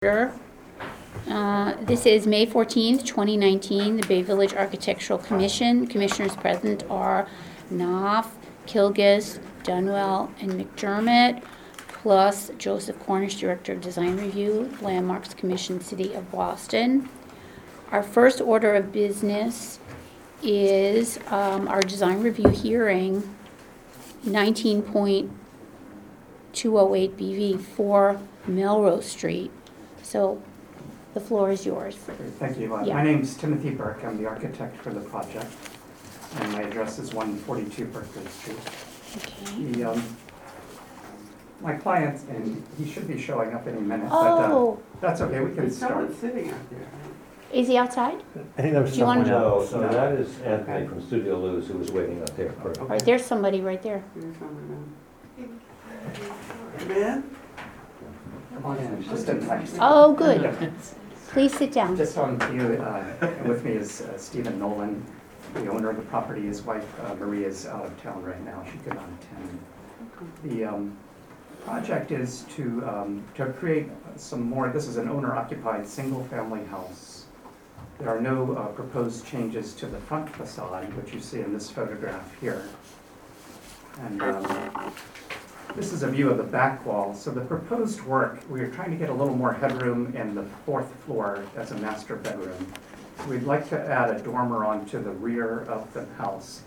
This is May 14th, 2019, the Bay Village Architectural Commission. Commissioners present are Knopf, Kilgus, Dunwell, and McDermott, plus Joseph Cornish, Director of Design Review, Landmarks Commission, City of Boston. Our first order of business is our design review hearing, 19.208 BV, 4 Melrose Street. So the floor is yours. Thank you. Yeah. My name is Timothy Burke. I'm the architect for the project, and my address is 142 Berkeley Street. Okay. My client, and he should be showing up any minute, Oh, but that's okay. We can There's start. someone sitting out there. is he outside? I think that was Do you want someone to- else. No, that is Anthony from Studio Luz, who was waiting out there for. All right, there's somebody right there. There's someone else. Man? Come on in. Just a text. Oh, good. Please sit down. Just on to you. With me is Stephen Nolan, the owner of the property. His wife Maria is out of town right now. She could not attend. The project is to create some more. This is an owner-occupied single-family house. There are no proposed changes to the front facade, which you see in this photograph here. And this is a view of the back wall. So the proposed work, we are trying to get a little more headroom in the 4th floor as a master bedroom. So we'd like to add a dormer onto the rear of the house.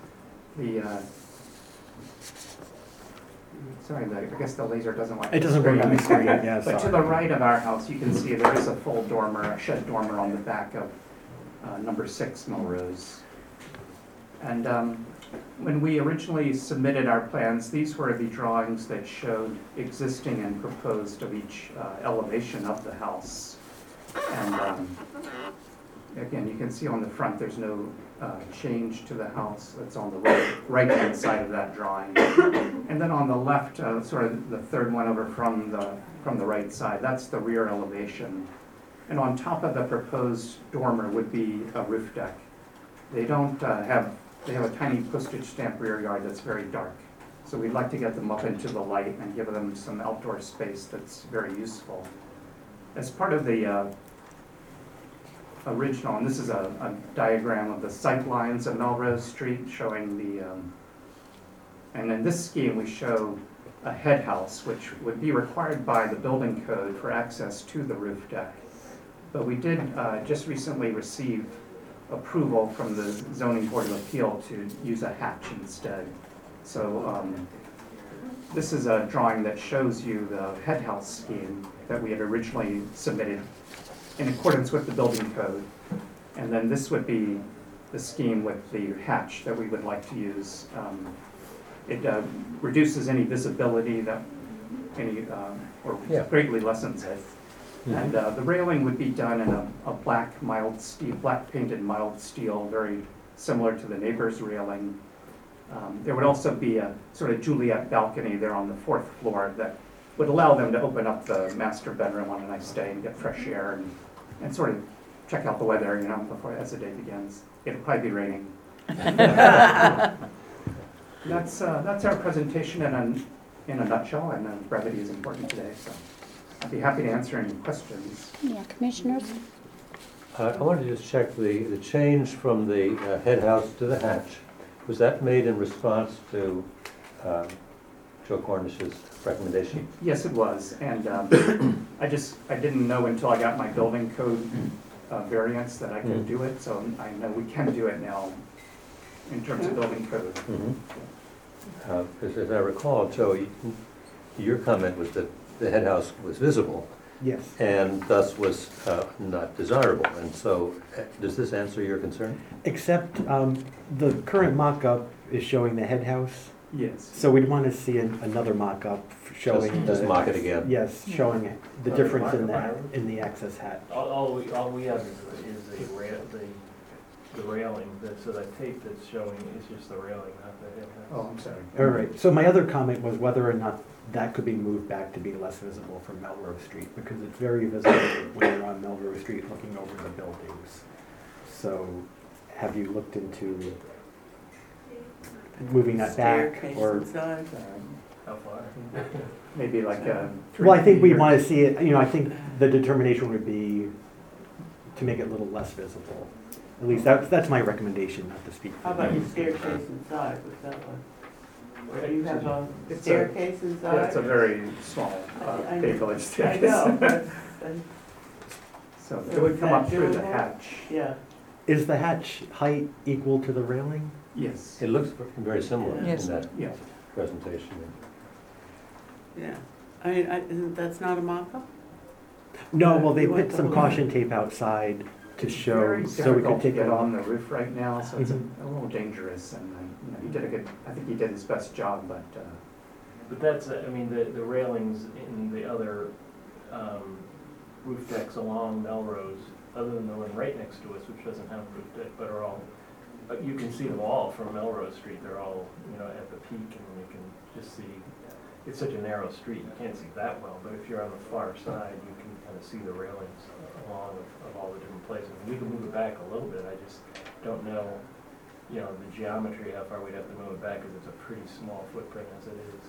Sorry, I guess the laser doesn't like. It doesn't the work on the screen, screen. yeah, But to sorry. the right of our house, you can see there is a full dormer, a shed dormer on the back of number 6 Melrose. And when we originally submitted our plans, these were the drawings that showed existing and proposed of each elevation of the house. And again, you can see on the front, there's no change to the house. It's on the right-hand side of that drawing. And then on the left, sort of the third one over from the right side, that's the rear elevation. And on top of the proposed dormer would be a roof deck. They don't they have a tiny postage stamp rear yard that's very dark. So we'd like to get them up into the light and give them some outdoor space that's very useful. As part of the original, and this is a diagram of the sight lines of Melrose Street showing the, and in this scheme we show a head house, which would be required by the building code for access to the roof deck. But we did just recently receive approval from the Zoning Board of Appeal to use a hatch instead. So this is a drawing that shows you the head house scheme that we had originally submitted in accordance with the building code. And then this would be the scheme with the hatch that we would like to use. It reduces any visibility that or greatly lessens it. And the railing would be done in a black mild steel, black painted mild steel, very similar to the neighbor's railing. There would also be a sort of Juliet balcony there on the 4th floor that would allow them to open up the master bedroom on a nice day and get fresh air and sort of check out the weather, you know, before as the day begins. It'll probably be raining. That's our presentation in a nutshell, and brevity is important today. So I'd be happy to answer any questions. Yeah, commissioners? I wanted to just check the change from the head house to the hatch. Was that made in response to Joe Cornish's recommendation? Yes, it was, and I didn't know until I got my building code variance that I could do it, so I know we can do it now in terms of building code. Because as I recall, Joe, your comment was that the head house was visible Yes. and thus was not desirable. And so does this answer your concern? Except the current mock-up is showing the head house, Yes. so we'd want to see another mock-up showing Just the, mock it again. yes, showing the difference in the access hatch. All we have is the railing, so that tape that's showing is just the railing, not the head house. Oh, I'm sorry. All right, so my other comment was whether or not that could be moved back to be less visible from Melrose Street, because it's very visible when you're on Melrose Street looking over the buildings. So have you looked into moving that back, Staircase or inside. How far? maybe like a 3 Well, I think we feet or- want to see it, I think the determination would be to make it a little less visible. At least that's my recommendation, not to speak. for How about you. your staircase inside, what's that one? Or do you have a It's a- staircase inside? Yeah, it's a very small I Bay know. Village I staircase. know, but, So it would come up through the Doable? hatch. yeah. Is the hatch height equal to the railing? Yes. It looks very similar in Yes. that Yeah. presentation. Yeah, I mean, that's not a mock-up? No, well, they You want put the some whole- caution tape outside to It's show, very so we could difficult to take get it on off. the roof right now, so it's a Mhm. a little dangerous, and he did a good, I think he did his best job, but But that's, I mean, the railings in the other roof decks along Melrose, other than the one right next to us, which doesn't have a roof deck, but are all, you can see them all from Melrose Street, they're all, at the peak, and you can just see, it's such a narrow street, you can't see that well, but if you're on the far side, you can kind of see the railings along of all the different places. And we can move it back a little bit, I just don't know, the geometry, how far we'd have to move it back, because it's a pretty small footprint as it is.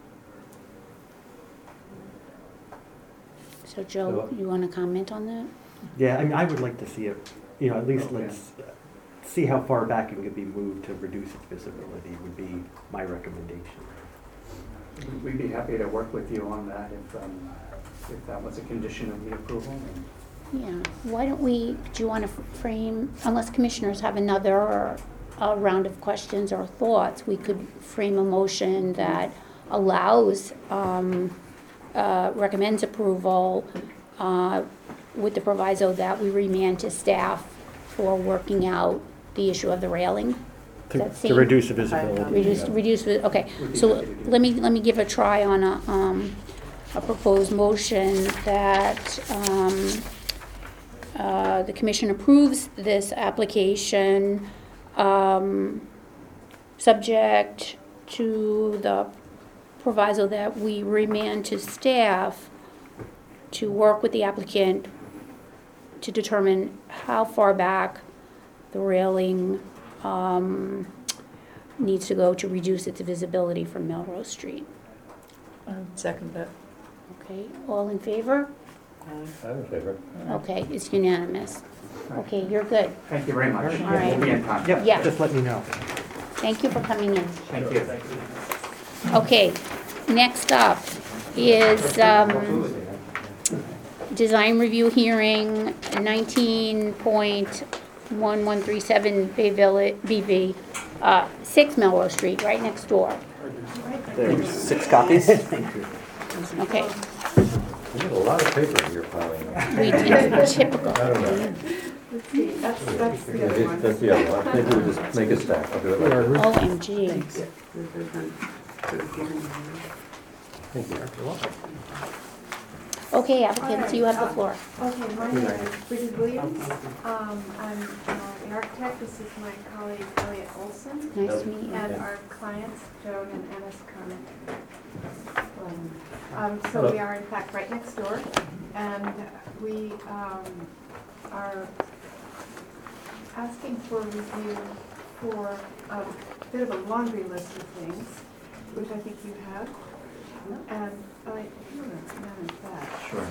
So Joe, you want to comment on that? Yeah, I mean, I would like to see it, at least Okay. let's see how far back it could be moved to reduce its visibility would be my recommendation. we'd be happy to work with you on that if that was a condition of the approval. Yeah, why don't we, do you want to frame, unless commissioners have another round of questions or thoughts, we could frame a motion that allows, recommends approval with the proviso that we remand to staff for working out the issue of the railing. To That to seem- reduce the visibility. Reduce, okay, We'd be so happy to do let me give a try on a proposed motion that, the commission approves this application, subject to the proviso that we remand to staff to work with the applicant to determine how far back the railing, needs to go to reduce its visibility from Melrose Street. Second that. Okay, all in favor? I'm in favor. Okay, it's unanimous. Okay, you're good. Thank you very much. All right. We'll be in contact. Yep, Yeah. just let me know. Thank you for coming in. Thank you. Thank you. Okay, next up is design review hearing 19.1137 Bay Village, BV, 6 Melrose Street, right next door. There's 6 copies. Thank you. Okay, We have a lot of paper here piling up. we did, typical. I don't know. That's the Yeah, other one. that's the other one. Maybe we'll just make a stack. I'll do it like that. OMG. Thank you. Okay, applicants, you have the floor. Okay, my name is Bridget Williams. I'm an architect. This is my colleague Elliot Olson. Nice to meet you. And our clients, Joan and Ennis Kermit. So we are in fact right next door. And we are asking for review for a bit of a laundry list of things, which I think you have. And I manage that. Sure.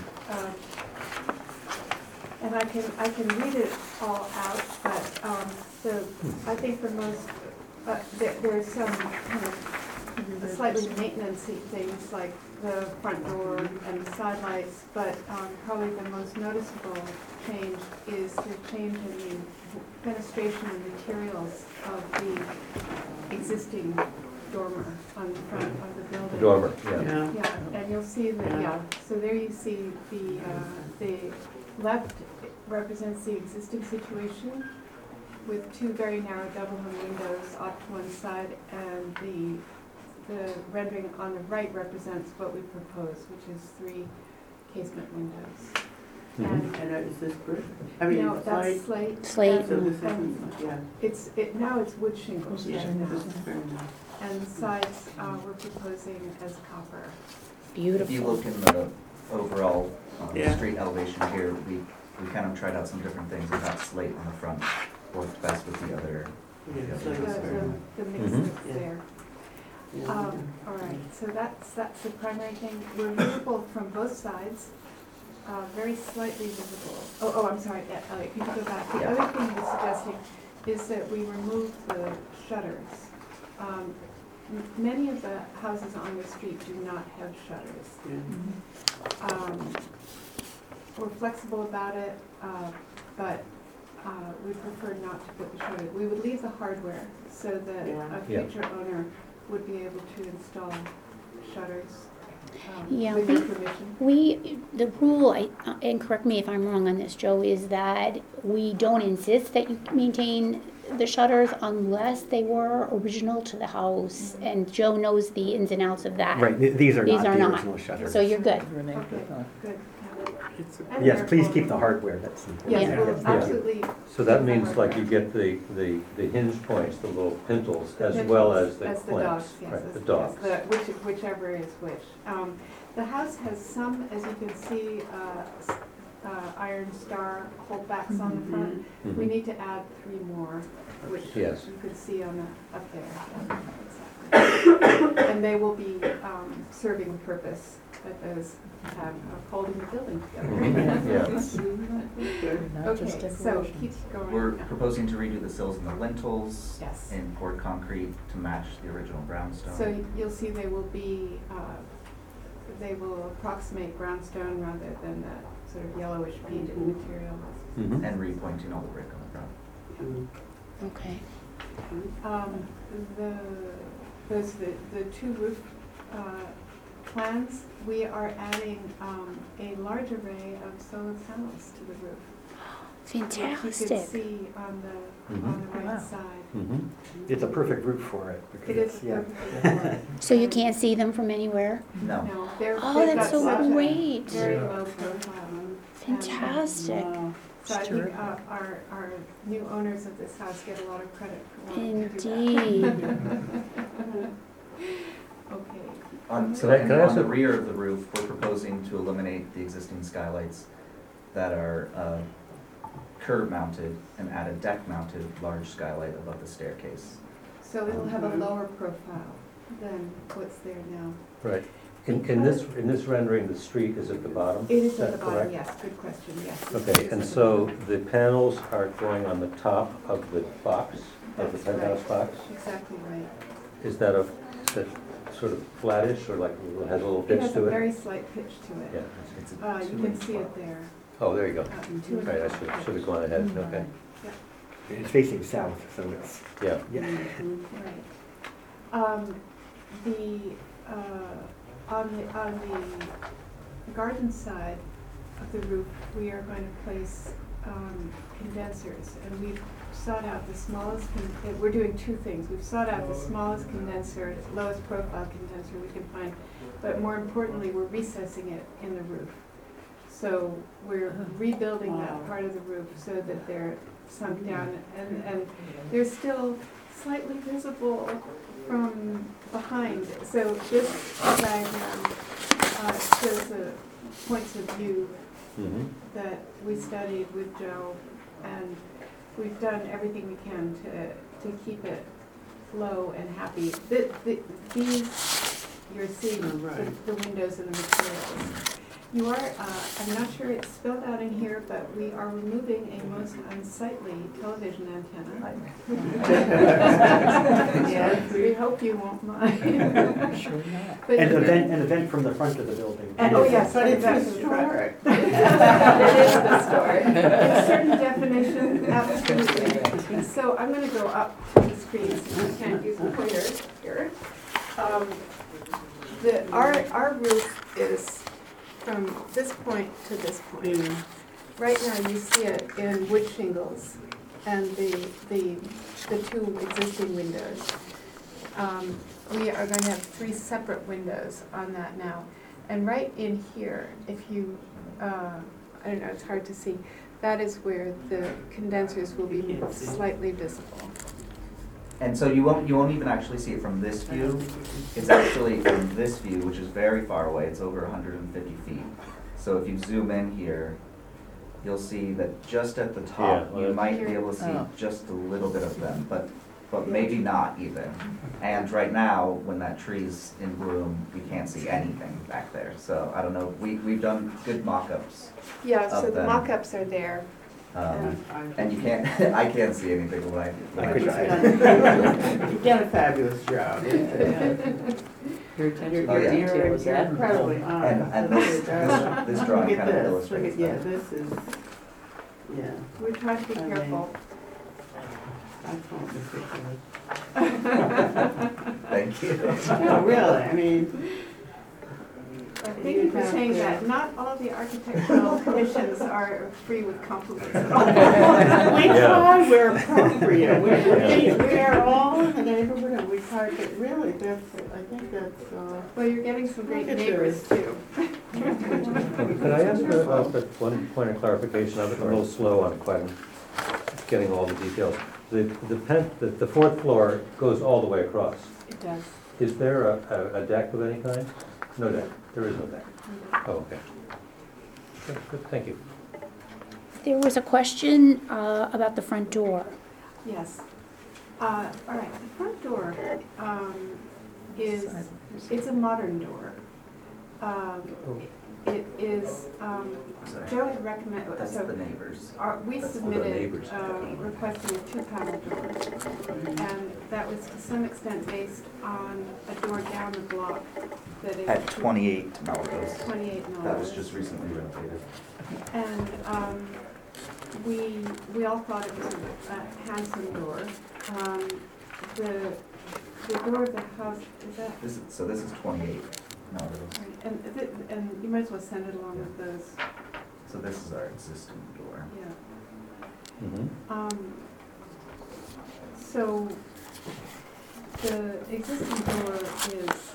And I can read it all out, but I think the most, there's some kind of slightly maintenance-y things like the front door and the side lights, but probably the most noticeable change is the change in the fenestration and materials of the existing dormer on the front of the building. Dormer, yeah. Yeah. Yeah, and you'll see that, yeah, so there you see the left represents the existing situation with 2 very narrow double hung windows off to one side, and the rendering on the right represents what we propose, which is 3 casement windows. Mhm. And is this brick? I mean, No, it's that's like, slate. Slate. so this And isn't, yeah. now it's wood shingles. Yeah, right now. this is very nice. And the sides, we're proposing as copper. If you Beautiful. look in the overall Yeah. street elevation here, we kind of tried out some different things. We got slate on the front, worked best with the other. Yeah, so The it's very nice. the mix Mhm. that's there. All right, so that's the primary thing. We're visible from both sides, very slightly visible. Oh, I'm sorry, Elliot, can you go back? The Yeah. other thing he was suggesting is that we remove the shutters. Many of the houses on the street do not have shutters. We're flexible about it, but we prefer not to put the shutter. We would leave the hardware so that a Yeah. future owner would be able to install shutters Yeah, with your permission. the rule, and correct me if I'm wrong on this, Joe, is that we don't insist that you maintain the shutters unless they were original to the house, and Joe knows the ins and outs of that. Right, these are These not are the not. original shutters. So you're good. Renee, Okay, good. It's a- And Yes, please therefore- keep the hardware, that's important. Yes, we'll Yeah. absolutely. So that means like you get the hinge points, the little pintles, as well as the As the clamps. dogs, yes. Right, as- the dogs. yes, whichever is which. The house has some, as you can see, iron star holdbacks on the front. We Mhm. need to add 3 more, which Yes. you could see on the, up there. Exactly. And they will be serving the purpose that those have of holding the building together. not just Okay, so decoration. keep going. We're proposing to redo the sills and the lintels Yes. in poured concrete to match the original brownstone. So you'll see they will be, they will approximate brownstone rather than that sort of yellowish painted material. Mhm. And repointing all the brick on the front. Okay. The 2 roof plans, we are adding a large array of solar panels to the roof. Which you Fantastic. can see on the Mhm. right Wow. side. Mhm. It's a perfect route for it. because It is it's- yeah. perfect. So you can't see them from anywhere? No. No, Oh, they've that's got so such a great. very low profile. Fantastic. Wow. So I think our new owners of this house get a lot of credit for wanting to do that. Indeed. Okay. So Can I on also- the rear of the roof, we're proposing to eliminate the existing skylights that are curb mounted and add a deck mounted large skylight above the staircase. So it'll have a lower profile than what's there now. Right. In this rendering, the street is at the bottom? It is at that the bottom, correct? yes, good question, yes. Okay, and so the panels are going on the top of the box, of the That's penthouse right. box? Exactly right. Is that sort of flattish or like has a little It pitch has a to it? very slight pitch to Yeah. it. It's You can see it there. Oh, there you go. 2 and Right, I 1/4 should have gone ahead, okay. It's facing south, so it's, Yeah. yeah. Right. On the garden side of the roof, we are going to place condensers, and we've sought out the smallest, we're doing 2 things. We've sought out the smallest condenser, lowest profile condenser we can find, but more importantly, we're recessing it in the roof. So we're rebuilding that part of the roof so that they're sunk down, and they're still slightly visible from behind. So this diagram shows the points of view Mhm. that we studied with Joe, and we've done everything we can to keep it low and happy. These, you're seeing the windows and the materials. You are, I'm not sure it's spelled out in here, but we are removing a most unsightly television antenna. Yes, we hope you won't mind. Sure not. But And you- an event from the front of the building. Oh, yes, But it's exactly. historic. It is historic. In certain definition, absolutely. So I'm gonna go up to the screen, since I can't use the pointer here. Our roof is from this point to this point. Right now, you see it in wood shingles and the 2 existing windows. We are going to have 3 separate windows on that now. And right in here, if you, I don't know, it's hard to see, that is where the condensers will be slightly visible. And so you won't even actually see it from this view. It's actually from this view, which is very far away. It's over 150 feet. So if you zoom in here, you'll see that just at the top, Yeah, well, you that's- might be able to see Oh. just a little bit of them. But but maybe not even. And right now, when that tree's in bloom, we can't see anything back there. So I don't know, we've done good mock-ups. Yeah, so Of the them. mock-ups are there. And you can't, I can't see anything when I couldn't try. You've done a fabulous job. Your attention Oh, to yeah. detail is You're incredibly admirable. honest. And this drawing Look at kind of this, illustrates look at, that. yeah, this is, yeah, We try to be I mean- careful. I found ridiculous. Thank you. No, really, I mean, Thank you for saying that. Not all the architectural commissions are free with compliments at all. we Yeah. try, we're appropriate, we are all in the neighborhood, and we try, but really, that's, I think that's, Well, you're getting some great Look at neighbors too. Could I ask one point of clarification? I'm a little slow on quite getting all the details. The fourth floor goes all the way across. It does. Is there a deck of any kind? No deck, there is no deck. Oh, okay. Good, thank you. There was a question about the front door. Yes. All right, the front door it's a modern door. It is, Sorry. Joe had recommended, That's so the neighbors. we That's the submitted neighbors. requesting a two-panel door. And that was to some extent based on a door down the block that is. At 28 Melrose. 28 Melrose. That was just recently renovated. And we all thought it was a handsome door. The door of the house, is that, So this is 28 Melrose. right, and you might as well send it along with those, So this is our existing door. yeah. Mhm. So the existing door is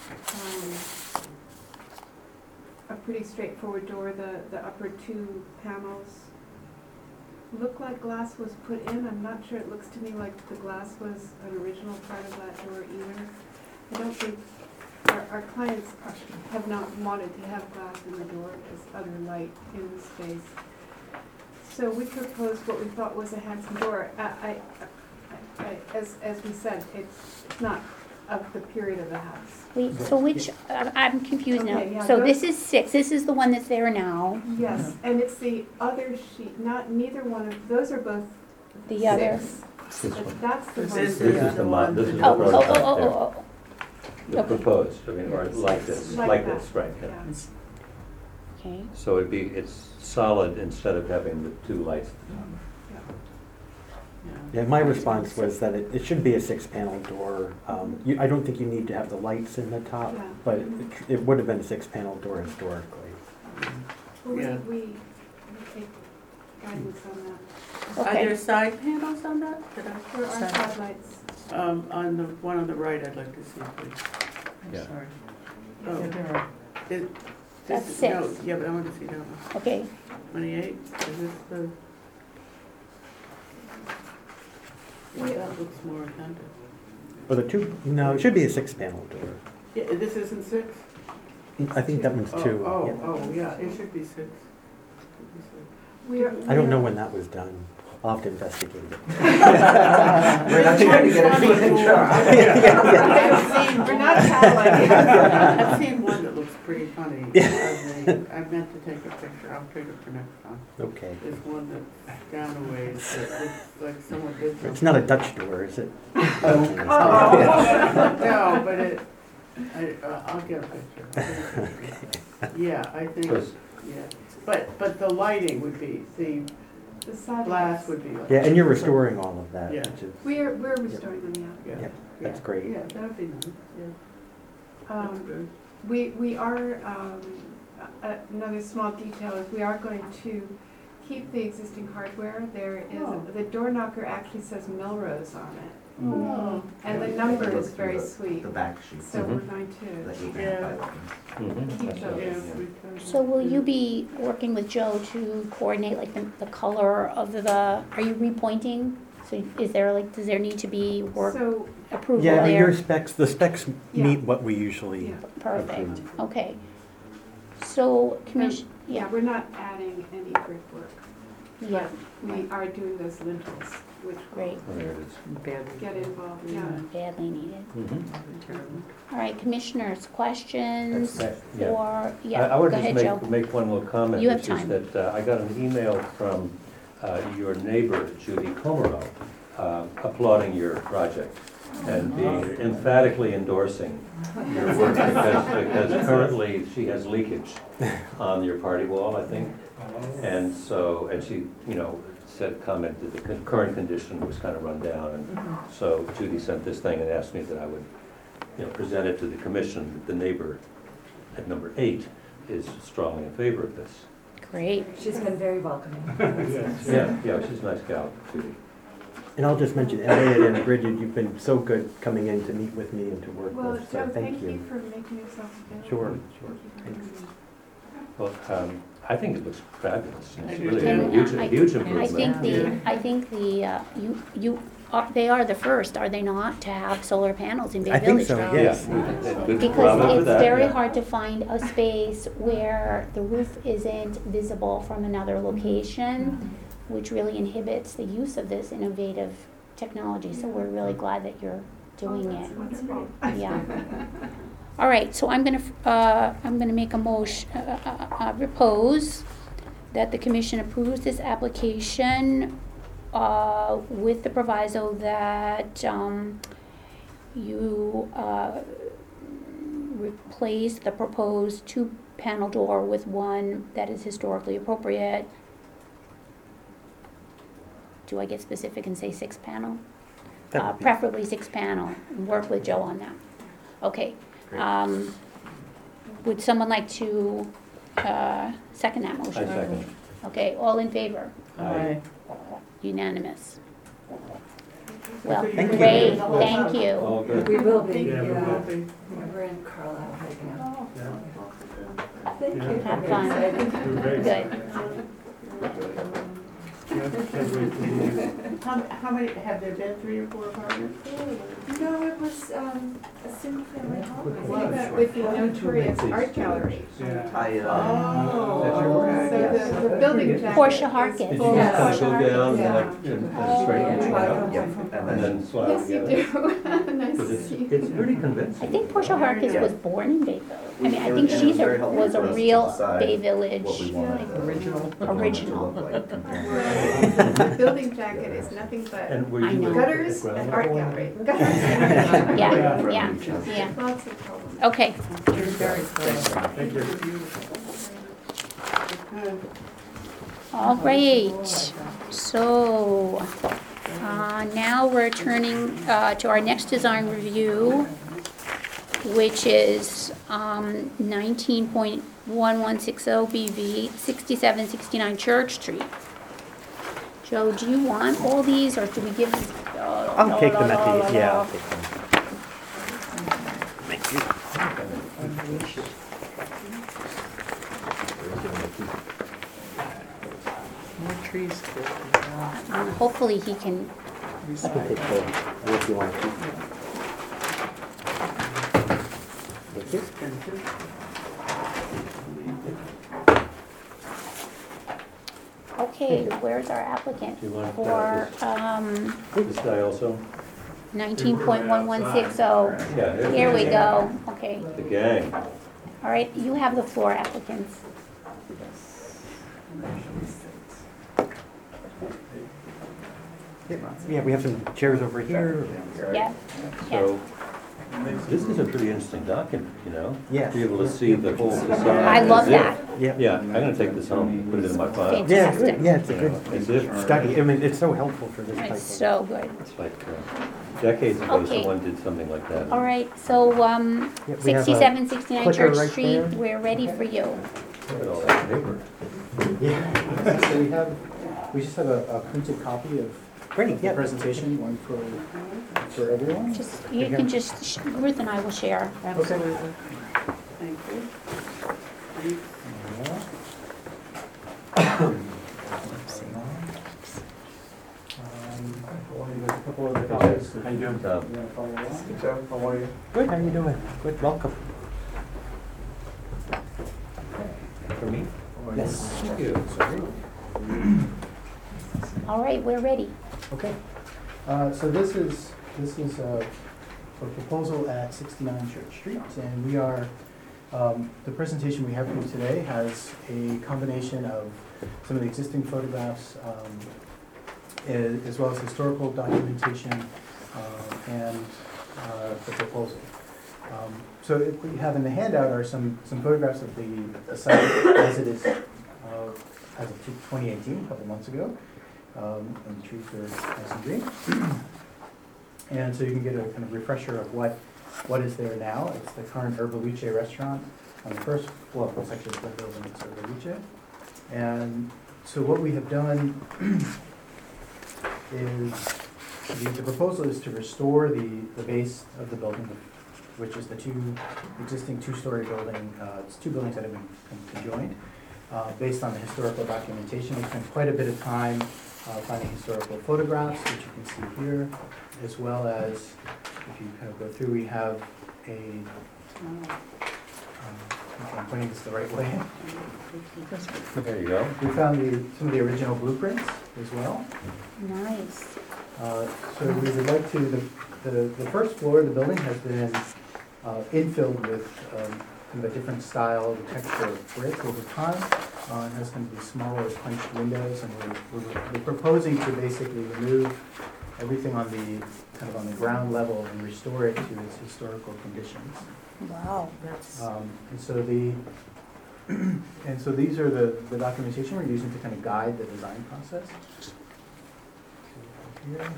a pretty straightforward door. The upper two panels look like glass was put in. I'm not sure. It looks to me like the glass was an original part of that door either. I don't think our clients have not wanted to have glass in the door as other light in the space. So we proposed what we thought was a handsome door. As we said, it's not of the period of the house. Wait, so which, I'm confused now. Okay, yeah, So go- this is 6, this is the one that's there now. Yes, and it's the other sheet, neither one of, those are both The other. 6. This But one. that's the This one. is This is the the one. this is the Oh, oh, prototype oh, there. oh, oh, The okay. proposed, I mean, or like this, Like like that. this, right, yeah. Yeah. Okay. So it's solid instead of having the two lights. Yeah, my response was that it should be a 6-panel door. I don't think you need to have the lights in the top, Yeah. but it would have been a 6-panel door historically. Well, Yeah. we take guidance on that. Are Okay. there side panels on that? Did I- There are side lights. On the one on the right, I'd like to see, please. I'm Yeah. sorry. Oh. Yeah, there are. This That's is- 6. No, yeah, but I want to see that one. Okay, 28, is this the? Yeah. That looks more authentic. Or the two, no, it should be a 6-panel door. Yeah, this isn't 6? I think that one's 2. Oh, yeah. oh, yeah, it should be 6. We are. I don't know when that was done. I'll have to investigate it. We're not trying to get into an intro. We're not tattling. I've seen one that looks pretty funny. I meant to take a picture, I'll take it for next time. Okay. There's one that's down a ways that looks like someone did something. It's not a Dutch door, is it? No, but I'll get a picture. Yeah, I think, Because yeah, but the lighting would be, the The side glass lights. would be like. Yeah, and you're restoring all of that, Yeah. which is, We're restoring them, yeah. Yeah, Yep, that's yeah, great. Yeah, that'd be nice, yeah, that's good. We are, another small detail is we are going to keep the existing hardware. There Oh. is, the door knocker actually says Melrose on it. Oh, And the Yeah, number if you is look very through sweet. The back sheet, So we're going the to, 8 Yeah. and 5 lanes. mhm, that's So- what- yeah, yeah. we could. so will you be working with Joe to coordinate like the color of are you repointing? So is there like, does there need to be work so, approval Yeah, your there? specs, the specs Yeah. meet what we usually yeah, Perfect, okay. So, commission, yeah, yeah, we're not adding any brickwork. Yeah, we are doing those lintels, which great, Oh, there it is. Badly. get involved, yeah. badly needed. Mhm. Terrible. All right, commissioners, questions Yeah. or, I yeah, would go just ahead, Joe. make one little comment. You have which is time. that I got an email from your neighbor, Judy Comero, applauding your project and being emphatically endorsing your work because currently she has leakage on your party wall, I think. And so, and she, commented that the current condition was kind of run down. And so Judy sent this thing and asked me that I would, present it to the commission. The neighbor at number 8 is strongly in favor of this. Great. She's been very welcoming. Yeah, she's a nice gal, Judy. And I'll just mention, Elliot and Bridget, you've been so good coming in to meet with me and to work Well, with, so Joe, thank you. for making yourself available. Sure, Thank you. thanks. Well, I think it looks fabulous. I It's do really too. a huge And improvement. I think they are the first, are they not, to have solar panels in Bay I think Village? so, now? yes. Good Because bravo for it's that, very yeah. hard to find a space where the roof isn't visible from another location, which really inhibits the use of this innovative technology. So we're really glad that you're doing it. Wonderful. Yeah. All right, so I'm gonna make a motion, propose that the commission approves this application with the proviso that you replace the proposed 2-panel door with one that is historically appropriate. Do I get specific and say 6-panel? That would be- Preferably 6-panel, and work with Joe on that. Okay. Great. Would someone like to second that I motion? second. Okay, all in favor? Aye. Unanimous. Well, Thank you. great, thank you. All good. We will be, Yeah, we will be. We're in Carlisle right now. Yeah. Thank you. Have Very fun. exciting. Good. How many, have there been 3 or 4 apartments? No, it was a single family home. Think about with the notorious art gallery. Yeah. So the building jacket. Portia is Harkins. Did you full just of kind of Portia go down Harkins. and straighten it out? Yep, And then slide Yes, you together? do. Nice Because to it's, see you. it's pretty I convincing. think Portia Harkins Yeah. was born in Bay Village. I mean, I It think was- she it was very helpful was for a us to real decide Bay Village. what we wanted the Original. the home to Original. look like compared to- The building jacket is nothing but And were I you know. at gutters ground and level? art gallery. Yeah, Yeah. yeah. Lots of problems. Okay, You're very thorough. Thank you. Okay. all right. So, now we're turning to our next design review, which is 19.1160 BV, 6769 Church Street. Joe, do you want all these, or should we give them? I'll take them at the, yeah, I'll take them. Thank you. More trees. Hopefully he can, I can take the, if you want to keep. Thank you. okay, where's our applicant Do you want for This guy also? 19.1160? Yeah. there's Here we the- go, okay. The gang. All right, you have the floor, applicants. Yeah, we have some chairs over here. Yeah, So, this is a pretty interesting document, Yes. Be able to see the whole facade. I love as if- that. Yeah. Yeah, I'm gonna take this home, put it in my file. Fantastic. Yeah, good. Yeah, it's a good As if, study. I mean, it's so helpful for this type of. It's so good. it's like decades ago, Okay. someone did something like that. All right, so Yeah, we have a 6769 clicker Church right Street, there. we're ready for you. Look at all that paper. Yeah. So we just have a printed copy of Great, the yeah. presentation, one for everyone. Just, you can just, Ruth and I will share. Absolutely. Thank you. There's a couple of copies. How you doing? You wanna follow along? How are you? Good, how you doing? Good, welcome. For me? Yes. Thank you. All right, we're ready. Okay, so this is a proposal at 69 Church Street, and we are, the presentation we have for you today has a combination of some of the existing photographs, as well as historical documentation, and the proposal. So what we have in the handout are some photographs of the site as it is, as of 2018, a couple months ago. And the trees are nice and green. And so you can get a kind of refresher of what is there now. It's the current Erba Luce restaurant on the first floor. Well, it's actually the building, it's Erba Luce. And so what we have done is, the proposal is to restore the base of the building, which is the existing two-story building. It's two buildings that have been conjoined. Based on the historical documentation, we spent quite a bit of time finding historical photographs, which you can see here, as well as, if you kind of go through, we have I'm pointing this the right way. There you go. We found some of the original blueprints as well. Nice. So we would like to, the first floor of the building has been infilled with kind of a different style and texture of brick over time. It has kind of these smaller punched windows, and we're proposing to basically remove everything on the ground level and restore it to its historical conditions. Wow. And so these are the documentation we're using to kind of guide the design process. Here.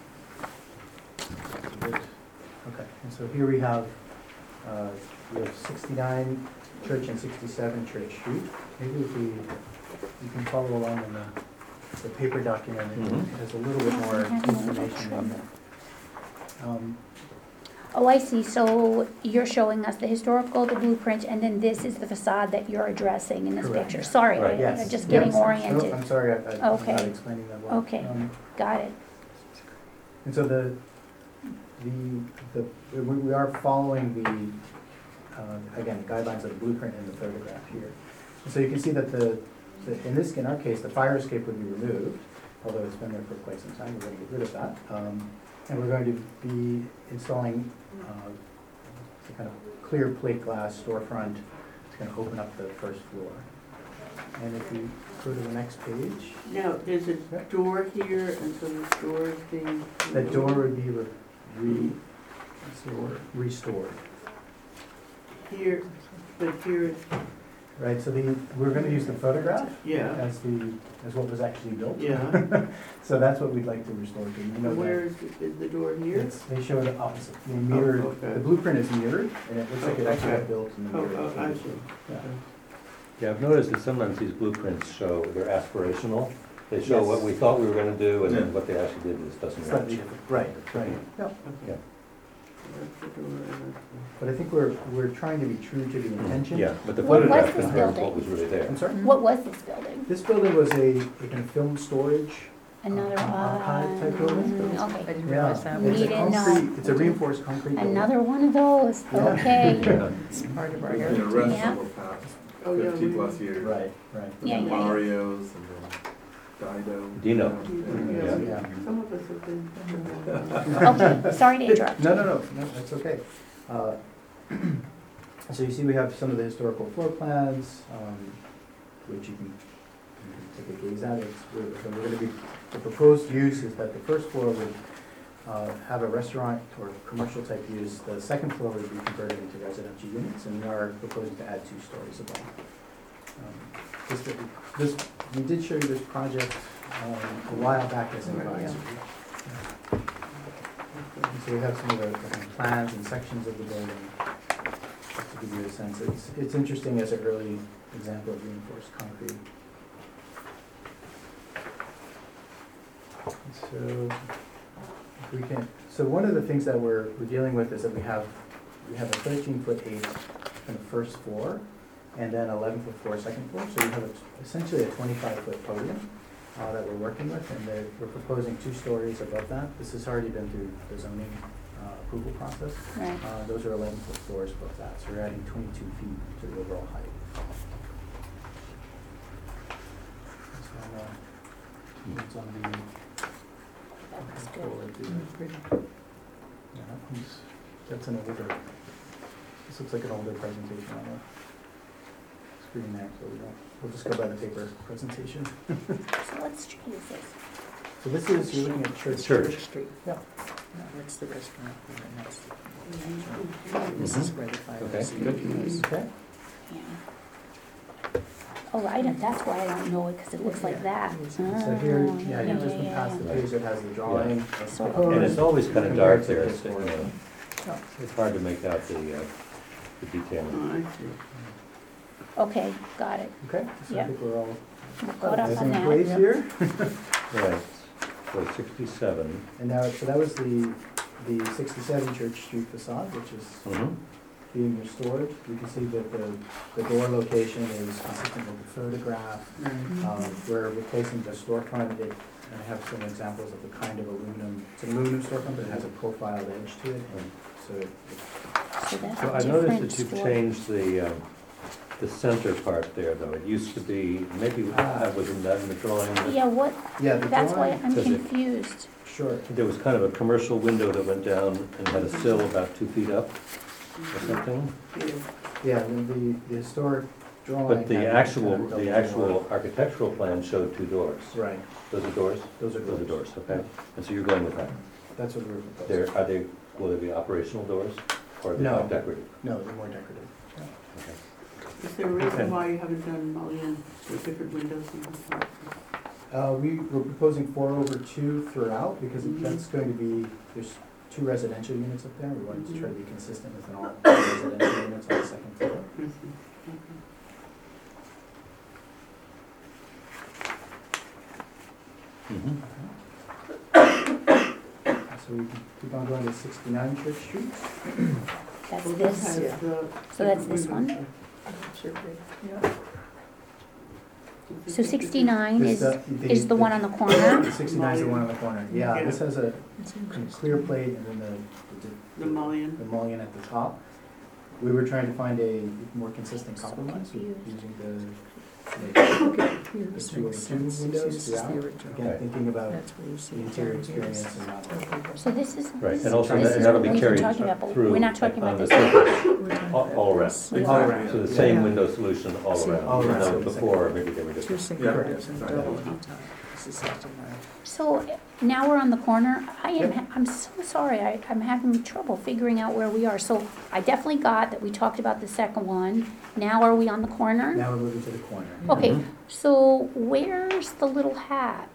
Okay, and so here we have 69 Church and 67 Church Street. Maybe if you can follow along in the paper document, it has a little bit more information in there. Oh, I see. So you're showing us the historical, the blueprint, and then this is the facade that you're addressing in this Correct. picture. Sorry, Right. Yes. I'm just getting Yes. oriented. No, I'm sorry, I'm Okay. not explaining that well. Okay. Got it. And so we are following again, guidelines of the blueprint in the photograph here. And so you can see that in our case, the fire escape would be removed, although it's been there for quite some time. We're going to get rid of that. And we're going to be installing a kind of clear plate glass storefront to kind of open up the first floor. And if you go to the next page, Now, there's a door here, and so the door is being. the door would be restored. Here, but here, Right, so we're going to use the photograph yeah, as what was actually built. yeah. So that's what we'd like to restore to. You know, Where is the door here? they show the opposite. They mirrored. Oh, okay. The blueprint is mirrored, and it looks like it actually Okay. got built in the Oh, mirror. I see. Yeah. Yeah, I've noticed that sometimes these blueprints show, they're aspirational. They show what we thought we were gonna do, and then what they actually did just doesn't Slightly match. different. Right. Yep. Okay. Yeah. That's the door, and that's But I think we're trying to be true to the intention. Yeah, but the What was photograph this confirms building? what was really there. I'm sorry. What was this building? This building was a kind of film storage. Another Archive type building? I Okay. didn't Yeah. realize that We was It's a didn't know. concrete. It's a reinforced concrete building. Another one of those. Yeah. Okay. it's part of our Been a heritage. Yeah. restaurant for the past Oh, yeah, 50 we- plus years. Right. Right. Yeah, yeah. Mario's and then Dido. Dino. Yeah, Yeah. some of us have been. Okay, sorry to interrupt. No, that's okay. So you see we have some of the historical floor plans, which you can take a gaze at. The proposed use is that the first floor would have a restaurant or commercial type use. The second floor would be converted into residential units, and we are proposing to add 2 stories above. We did show you this project a while back as an advisory. So we have some of the plans and sections of the building, just to give you a sense. It's interesting as an early example of reinforced concrete. So if we can, so one of the things that we're dealing with is that we have a 13-foot-8 kind of first floor, and then 11-foot floor second floor. So we have essentially a 25-foot podium that we're working with, and we're proposing 2 stories above that. This has already been through the zoning approval process. Right. Those are 11-foot floors above that, so we're adding 22 feet to the overall height. So, It's on the, That looks good. forward to- yeah, that one's, that's an older, this looks like an older presentation on the screen there, so we'll just go by the paper presentation. So what street is this? So this is, you're looking at Church. Church. Street. Yeah. No, that's the restaurant, and that's the, this is where the fire Okay, escape good. is. Okay. Yeah. Oh, that's why I don't know it, because it looks like that. So here, Oh, yeah, you just went past the page that has the drawing. of Sort of. proposed And it's always kind of compared dark to there, this so, one. it's hard to make out the detailing. Oh, I see. Okay, got it. Okay, so I Yeah. think we're all We're caught up nice on in that. place here. Right, so 67. And now, so that was the 67 Church Street facade, which is Mhm. being restored. You can see that the door location is consistent with the photograph. We're replacing the storefront. I have some examples of the kind of aluminum, it's an aluminum storefront, but it has a profiled edge to it. And so So that's So a I noticed different that you've story. changed the center part there, though. It used to be, maybe I wasn't that in the drawing. but Yeah, what, yeah, the that's why drawing, I'm Does it- confused. sure. There was kind of a commercial window that went down and had a sill about 2 feet up or something. Yeah, the historic drawing. But the had actual, kind of double the door. actual architectural plan showed 2 doors. Right, Those are doors? those are Those are doors. doors, okay. And so you're going with that. That's what we're proposing. Are they, will they be operational doors or are they No. not decorative? No, they're more decorative. Okay. Is there a reason Okay. why you haven't done mullion with different windows and stuff? We were proposing 4/2 throughout because that's going to be, there's 2 residential units up there. We wanted to try to be consistent with all residential units on the second floor. I see. Mhm. So we can keep on going to 69 Church Street. That's Well, this. has Yeah. the So that's different this one? windows. Should be, yeah. So 69 This, is the one on the corner? 69 is the one on the corner. Yeah, Yeah. this has a It's kind of interesting. clear plate and then The mullion. the mullion at the top. We were trying to find a more consistent So compromise with confused. using the Okay, here, the this 2/2 makes sense. See, windows this is the throughout. original. Again, thinking about That's where you see the it interior down here. experience and not. So this is, Right, this and also this that- is and that'll what be we've been carried talking about, but through we're not talking on about the this. surface. We're talking All about around. this. All around. So the Yeah. same window solution all Same, around. all even around. though before, maybe they were Two different. single Yeah. windows and double heat time. This is 69. So now we're on the corner. Yep. I'm so sorry, I'm having trouble figuring out where we are. So I definitely got that we talked about the second one. Now are we on the corner? Now we're moving to the corner. Okay, Mhm. so where's the little hat?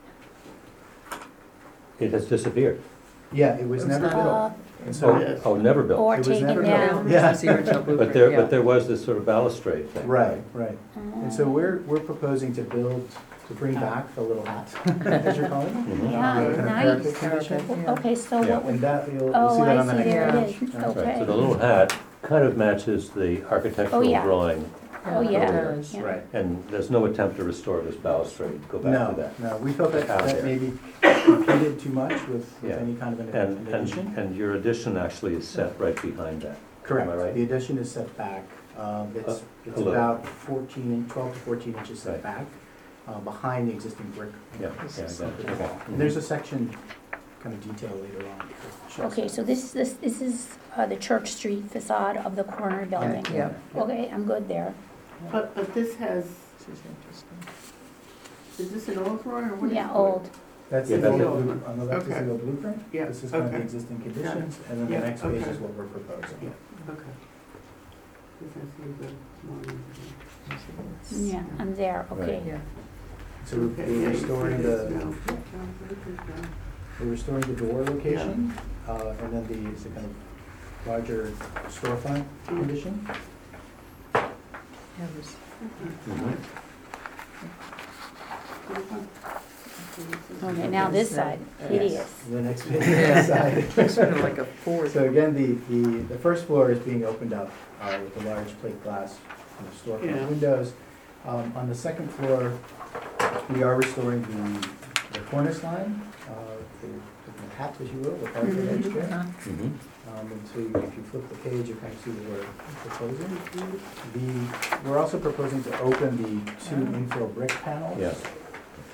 It has disappeared. Yeah, it was It's never not- built. And so, Yes. Oh, never built. Or It was taken never down? built. Yeah. This is the original But blueprint, yeah. there was this sort of balustrade thing. right. And so Oh. we're proposing to bring back the little hat, as you're calling it. Mhm. Yeah, Kind of nice. parapet condition. Yeah. Okay, so Yeah. what would, And that, you'll oh, see that I on the see, next there page. it is. Yeah. Right, so Okay. the little hat kind of matches the architectural Oh, yeah. drawing, Oh, yeah. It does. Yeah. Right. and there's no attempt to restore this balustrade, go back No, to that. no, we felt that Out that there. maybe competed too much with Yeah. any kind of an And addition. your addition actually is set right behind that. Correct. Am I right? The addition is set back. It's a little. about 12 to 14 inches set Right. back, behind the existing brick. Yeah, This yeah, is I got it. Okay. And there's a section kind of detail later on. that shows okay, that. so this is the Church Street facade of the corner building. Yeah. Okay, I'm good there. But this has, This is interesting. is this an old drawing or what is it? Yeah, old. That's Yeah, the that's old it. blue, on the left is Okay. the old blueprint. Yeah, This is kind of the okay. existing conditions, and then Yeah, the next page okay. is what we're proposing. Yeah, okay. This has the mullion. Yeah, I'm there, okay. Yeah. So Okay, we're yeah, you see restoring this the, now. we're restoring the door location, and then the kind of larger storefront condition. Yeah, this- Mhm. Okay, now this side, hideous. The next page is the side. It's sort of like a Ford. So again, the first floor is being opened up with the large plate glass storefront Yeah. windows. On the second floor, we are restoring the cornice line, the hat, as you will, the parapet edge there. Uh-huh. Mhm. And so if you flip the page, you kind of see what we're proposing. We're also proposing to open the 2 infill brick panels. Yes.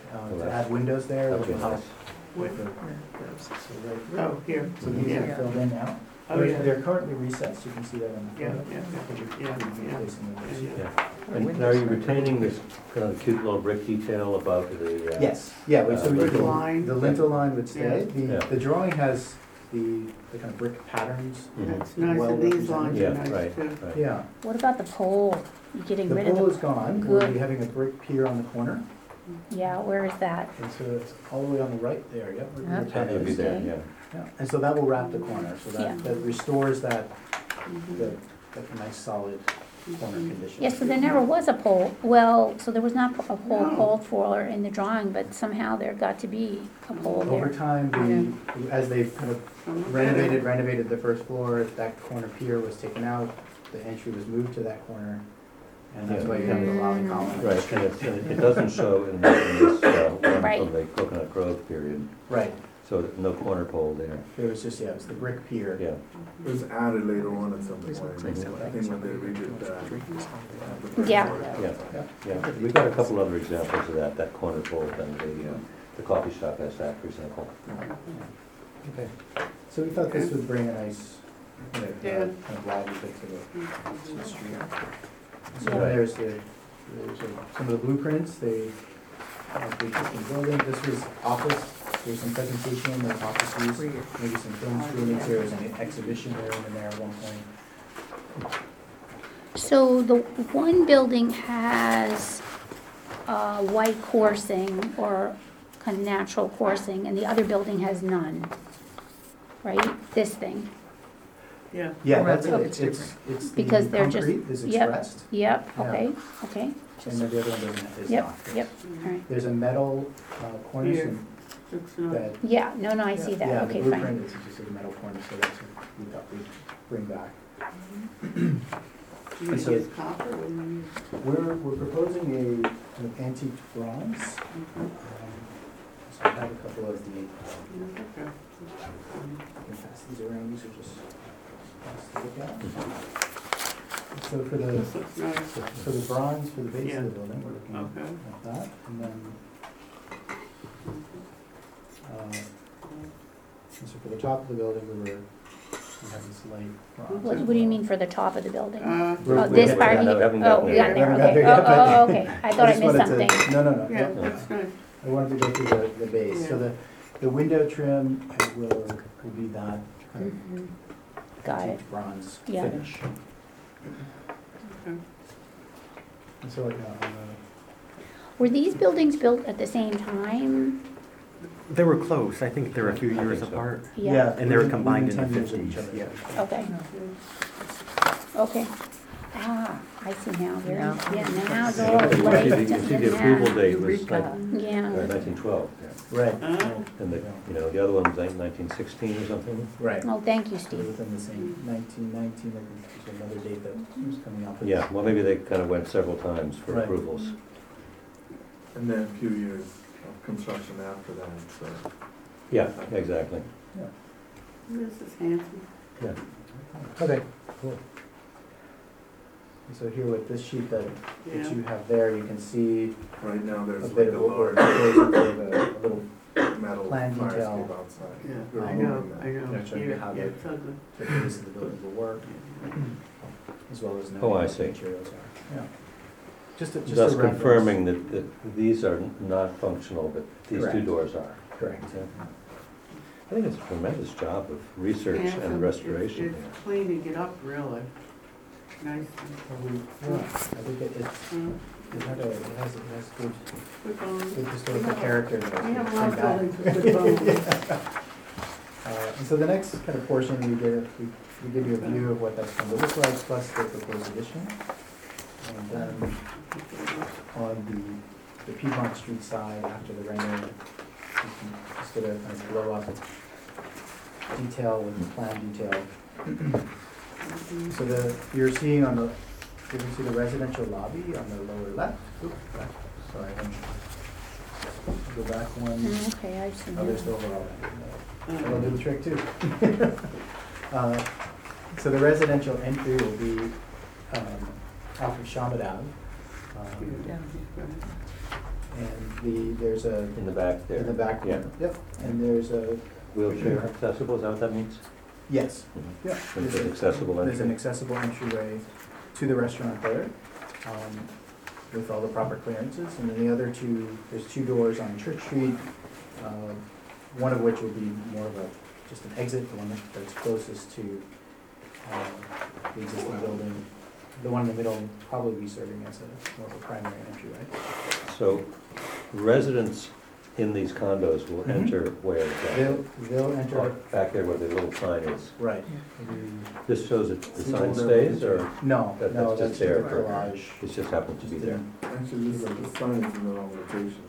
to add windows there. That would be which will nice. help with the, so right- Oh, here. so these are Yeah. filled in now. Oh, They're- yeah. They're currently recessed, you can see that on the Yeah, photo. yeah, yeah, yeah. Replacing those. Yeah. Yeah. And are you retaining this kind of cute little brick detail above the? Yes, yeah, so we Lintel line. the lintel line would stay. Yeah. The drawing has the kind of brick patterns. Mhm. That's nice, Well and these represented. lines Yeah, are nice right, too. right. Yeah, What about the pole? You getting the rid of pole the? is gone. We'll Good. be having a brick pier on the corner. Yeah, where is that? And so it's all the way on the right there, yep. where the Okay. pen That would be is. there, yeah. Yeah, and so that will wrap the corner, so Yeah. that restores that, Mhm. that nice solid corner condition. Yes, so there never was a pole. Well, so there was not a pole No. called for in the drawing, but somehow there got to be a pole Over there. time, as they kind of renovated the first floor, that corner pier was taken out, the entry was moved to that corner, and that's why you have the lolly column. Right, and it doesn't show in this one Right. from the Coconut Grove period, Right, so no corner pole there, there was just, yeah, it was the brick pier. yeah. It was added later on at some This looks point. like I think when they redid that. Yeah. Yeah, yeah, we've got a couple other examples of that corner pole thing, the coffee shop has that, for example. Okay, so we thought this would bring a nice, Yeah. kind of lively feel to the street. So Yeah. there's some of the blueprints, the existing building, this was office, there's some presentation, there's office use, maybe some film screenings, there was an exhibition room in there at one point. So the one building has white coursing or kind of natural coursing, and the other building has none, right? This thing. Yeah. Yeah, Oh, that's it, it's it's the Because they're just- concrete is yep. expressed, Yep, Yeah. okay, okay. and then the other one is Yep, not. yep, all right. There's a metal cornice Here. and Looks nice. that. Yeah, no, I see that, Yeah, okay, the fine. blueprint is just a metal cornice, so that's what we thought we'd bring back. Do you so- use copper or you use? We're proposing a kind of antique bronze. So I have a couple of the, Okay. I can pass these around, these are just nice to look at. So for the, This looks nice. for the bronze, for the base Yeah. of the building, we're looking Okay. at that, and then, and so for the top of the building, we have this light bronze. What do you mean for the top of the building? We're- Oh, we're this getting part, there. you- We haven't oh, gotten we there got yet. there, We haven't got okay. there yet, but- Oh, okay, I thought I just missed wanted to- something. No, Yeah, yep. that's nice. I wanted to go through the base, so the window trim will be that kind of Mhm. Got it. antique bronze Yeah. finish. Okay. And so, Were these buildings built at the same time? They were close, I think they're a few I years think so. apart. yeah. And they were within combined in the 10 years of each 50s. other, yeah. Okay, okay. Ah, I see now, very, Yeah. yeah, now it's You all can see right. the approval date was Eureka. Yeah, 1912, Right, and the other one was 1916 or something. right. oh, thank you, So Steve. within the same 1919, I think, is another date that was coming up. Yeah, well, maybe they kind of went several times for Right. approvals. And then a few years of construction after that, so. Yeah, exactly. This is handsome. Yeah. Okay, cool. And so here with this sheet that Yeah. you have there, you can see Right now, a there's bit like of a what we're large proposing for a little metal plan fire detail. escape outside. Yeah, We're I know, moving that. I know. Yeah, trying to Here, have yeah, it. it's ugly. the base of the building will work, as well as knowing Oh, I what the see. materials are. Yeah. Just a Thus reference. confirming that these are not functional, but these two Correct. doors are. Correct. I think it's a tremendous job of research Handsome. and restoration. It's cleaning it up, really. Nice. Yeah, I think it has good Good bones. historical character there. We have a lot of Come buildings back. with good bones. And so the next kind of portion, we give you a view of what that's going to look like, plus the proposed addition. And then on the Piedmont Street side, after the rendering, you can just get a kind of blow up detail with the plan detail. So you're seeing you can see the residential lobby on the lower left. Oops, sorry, go back one. Okay, I've seen Oh, they're that. still overall. That'll do the trick too. So the residential entry will be off of Shaman Ave. And there's a, In the back there. in the back Yeah. corner, yep, and there's a, Wheelchair accessible, is that what that means? yes, yeah. There's an accessible There's an entry? accessible entryway to the restaurant there, with all the proper clearances. And then the other two, there's two doors on Church Street, one of which will be more of just an exit, the one that's closest to the existing building. The one in the middle will probably be serving as more of a primary entryway. So residents in these condos will Mhm. enter where exactly? They'll enter, Back there where the little sign is. right. This shows that the See sign all the- stays, or No, That- no, that's that's just there just a for- garage. it just happens to be there? Actually, this sign is in the wrong location.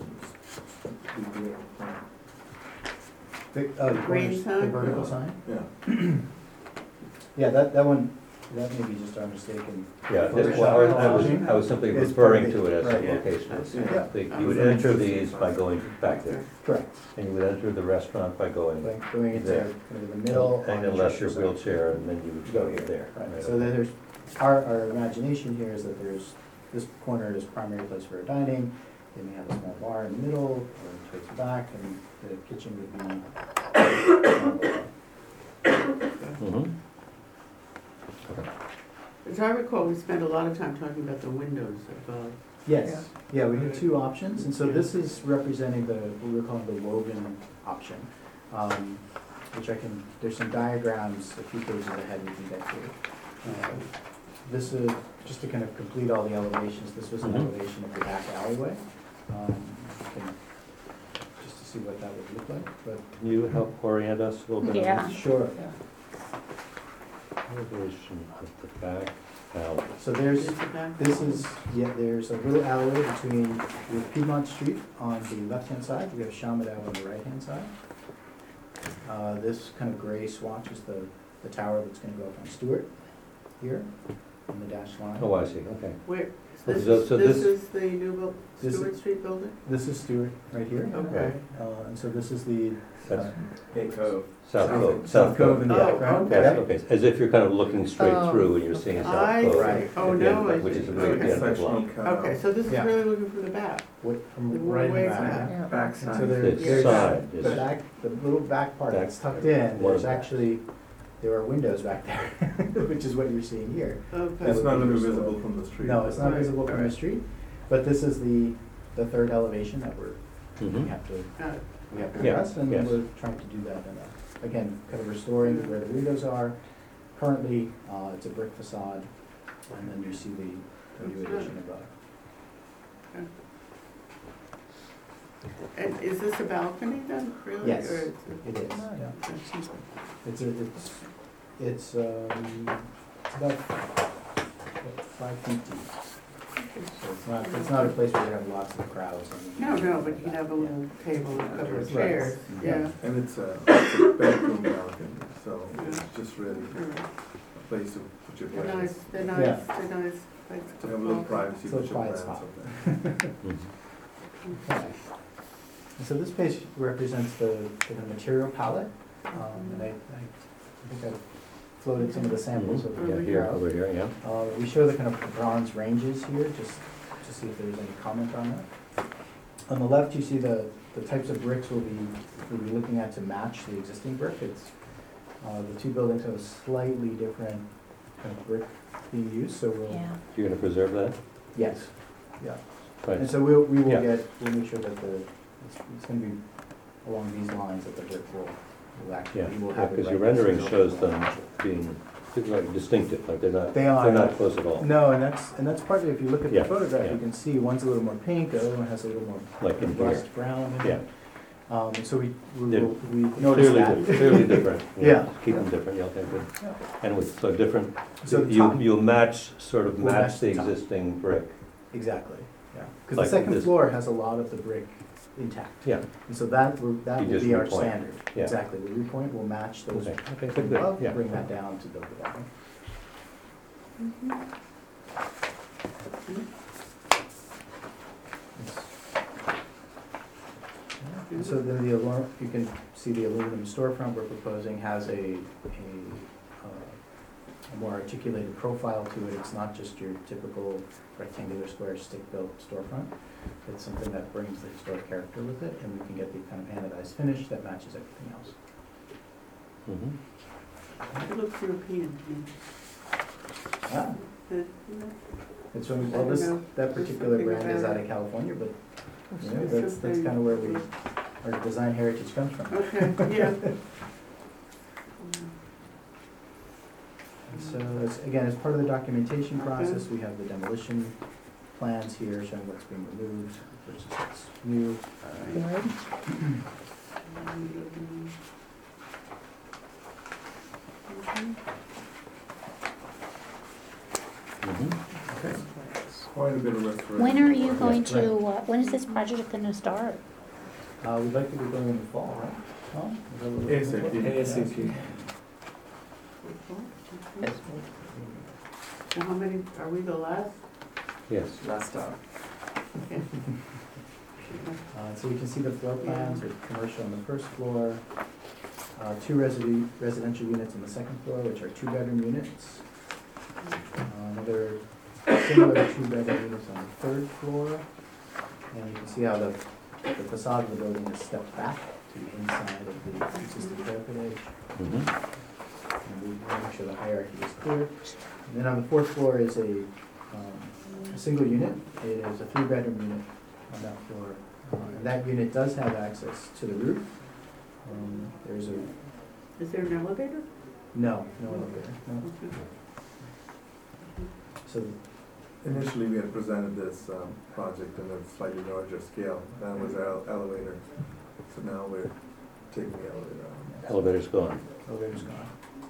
The green The sign? vertical sign? Yeah. Yeah, that one, that may be just our mistaken. Yeah, this Photoshop. one, I was simply It's referring part of to it the- as right, a yeah. location. Yeah. You would enter these by going back there, Correct. and you would enter the restaurant by going, Going into There. kind of the middle. and on the unless church you're side. wheelchair, and then you would Go go here, there. right. So then there's, our imagination here is that this corner is primary place for dining. They may have a small bar in the middle, or towards the back, and the kitchen would be. Mhm. As I recall, we spent a lot of time talking about the windows above. Yes, yeah, we had two options, and so this is representing what we're calling the woven option, which there's some diagrams a few pages ahead we can get to. This is, just to kind of complete all the elevations, this was an Mhm. elevation of the back alleyway. Just to see what that would look like, but. Can you help orient us a little bit? on Yeah. this? Sure. Elevation of the back alley. So there's, Is it back? this is, yeah, there's a little alleyway between, with Piedmont Street on the left-hand side, we have Chalmette Ave on the right-hand side. This kind of gray swatch is the tower that's gonna go up on Stewart here, on the dashed line. Oh, I see, okay. Where, So- this so is, this this- is the new This Stewart Street building? This is Stewart, right here. Okay. And so this is the, That's Cove. South Cove. South Cove in the Oh, background. okay. Yes, okay, as if you're kind of looking straight Oh, through and you're seeing I South Cove. see. Right. Oh, at the now end, I which see. is a very Okay. end of Sectional block. canal. Okay, so this is Yeah. really looking for the back. What, The right in the ways back. back. Back So side. there- The there's, side the is, back, the little back part Back- that's tucked in, one there's back. actually, there are windows back there, which is what you're seeing here. Okay. It's not gonna be So- visible from the street. No, it's not Right, visible from the right. street, but this is the third elevation that we Mhm. have to, Got it. we have to Yeah, address, and yes. we're trying to do that in again, kind of restoring where the windows are. Currently, it's a brick facade, and then you see the new addition above. And is this a balcony then, really? Yes. Or it's It is, yeah. It's about 5 feet deep. So it's not a place where you have lots of crowds. No, no, but you can have a little table and a couple of chairs, yeah. And it's a bedroom balcony, so it's just really Alright. a place to put your They're nice, plants. they're Yeah. nice, they're nice. Like, To have a little privacy, It's a put your quiet plants spot. up there. Mhm. Okay. And so this page represents the material palette, and I think I've floated some of the samples of Yeah, the here, crowd. over here, yeah. We show the kind of bronze ranges here, just to see if there's any comment on that. On the left, you see the types of bricks we'll be looking at to match the existing brick. It's, the two buildings have a slightly different kind of brick being used, so we'll, Yeah. You're gonna preserve that? yes, yeah. Right. And so we will Yeah. we'll make sure that it's gonna be along these lines that the brick will actually, Yeah, we will have it because your right next to rendering the shows building. them being like distinctive, like they're not, They are. they're not close at all. No, and that's partly, if you look at the Yeah, photograph, yeah. you can see one's a little more pink, the other one has a little more Like in here. rust brown in Yeah. it. So we They're noticed Clearly, that. clearly different. Yeah. Keep them different, yeah, okay, good. Yeah. And with, so different, So the you, top, you match, sort of We'll match match the the top. existing brick. exactly, yeah. Because Like the second this- floor has a lot of the brick intact. Yeah, And so that You will just be our repoint. standard. Yeah. Exactly, we repoint, we'll match those okay, okay, from good, above, good, yeah. bring that down to the bottom. And so then you can see the aluminum storefront we're proposing has a a more articulated profile to it. It's not just your typical rectangular square stick-built storefront. It's something that brings the historic character with it, and we can get the kind of anodized finish that matches everything else. Mhm. It looks European to me. Ah, The- it's from, I well, don't this, know. that There's particular something brand is about out it. of California, but, you know, There's that's kind something- of where our design heritage comes from. Okay, yeah. So, again, as part of the documentation process, we have the demolition plans here showing what's being removed versus what's new. Mhm. Quite a bit of restoration. When are you work. going Yeah, to, when is this project gonna start? We'd like to be going in the fall, right? Tom? Is that what we're looking for? ASAP. So how many, are we the last? Yes. Last stop. So you can see the floor plans with commercial on the first floor, two residential units on the second floor, which are two-bedroom units. Another similar two-bedroom units on the third floor. And you can see how the facade of the building is stepped back to the inside of the existing parapet edge. Mhm. And we want to make sure the hierarchy is clear. And then on the fourth floor is a single unit. It is a three-bedroom unit on that floor. And that unit does have access to the roof. There's a, Is there an elevator? no elevator, no. Okay. So, Initially, we had presented this project in a slightly larger scale, that was our elevator. So now we're taking the elevator out. Elevator's gone. elevator's gone.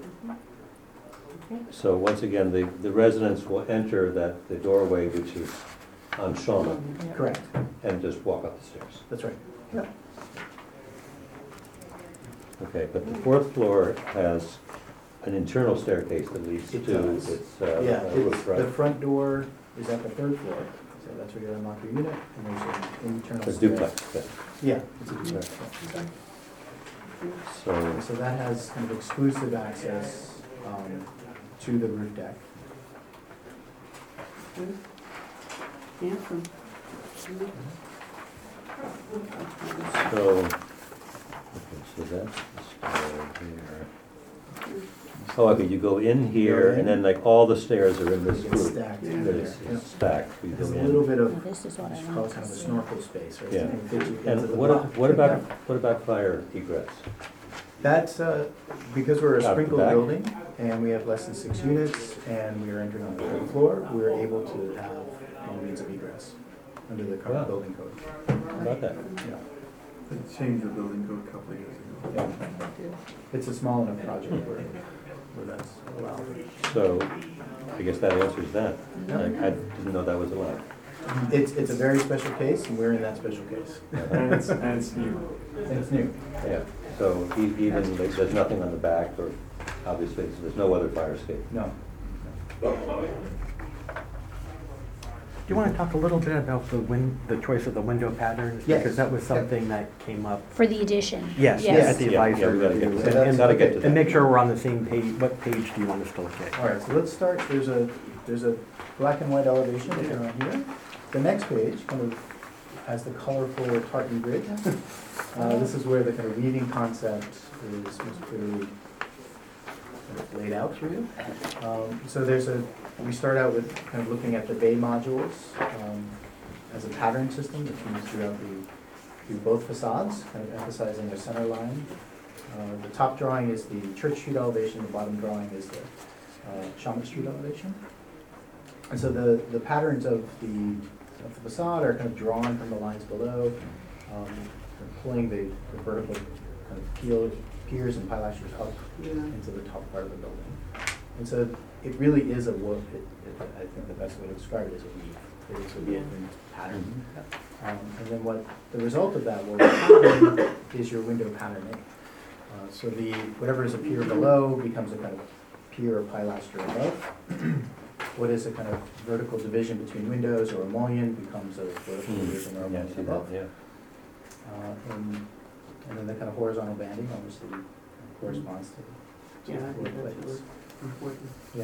So once again, the residents will enter the doorway, which is on Shawna, Correct, and just walk up the stairs. that's right. Okay, but the fourth floor has an internal staircase that leads It to does. its Yeah, roof, it's, right? the front door is at the third floor, so that's where you unlock your unit, and there's an internal A stair. duplex, yeah. Yeah, it's a duplex. yeah. So, So that has kind of exclusive access to the roof deck. Handsome. okay, so that's the stair here. Oh, okay, you go in here, and then like all the stairs are in this It's group. stacked Yeah. in That there. is Yeah. stacked, you go There's a little in. bit Oh, of, this is what we I should call want it kind to of a see. snorkel space, right? Yeah. It fits you into And the what block. what about fire egress? That's, because we're a Out the sprinkled back? building, and we have less than 6 units, and we are entering on the third floor, we're able to have no means of egress under the Wow. current building code. How about that? Yeah. They changed the building code a couple of years ago. Yeah. It's a small enough project where that's allowed. So, I guess that answers that. I didn't know that was allowed. It's a very special case, and we're in that special case. And it's new. And it's new. Yeah, so even, there's nothing on the back, or obviously, so there's no other fire escape. No. Do you want to talk a little bit about the choice of the window patterns? Yes. Because that was something that came up. For the addition? Yes, Yes. at the Yeah, advisory we gotta get review. to that. And- Gotta get to And that. make sure we're on the same page. What page do you want us to look at? All right, so let's start, there's a black and white elevation around here. The next page kind of has the colorful tartan grid. This is where the kind of weaving concept is most clearly kind of laid out for you. So we start out with kind of looking at the bay modules as a pattern system that moves through both facades, kind of emphasizing their center line. The top drawing is the Church Street elevation, the bottom drawing is the Shawmut Street elevation. And so the patterns of the facade are kind of drawn from the lines below, kind of pulling the vertical kind of piers and pilasters up into the top part of the building. And so it really is a woven, I think the best way to describe it is a weave. It is a woven pattern. And then what the result of that woven pattern is your window patterning. So whatever is a pier below becomes a kind of pier or pilaster above. What is a kind of vertical division between windows or a mullion becomes a vertical division or a Yeah, I mullion see that, above. yeah. And then the kind of horizontal banding obviously corresponds to Yeah, I the think floor that's plates. important. Yeah.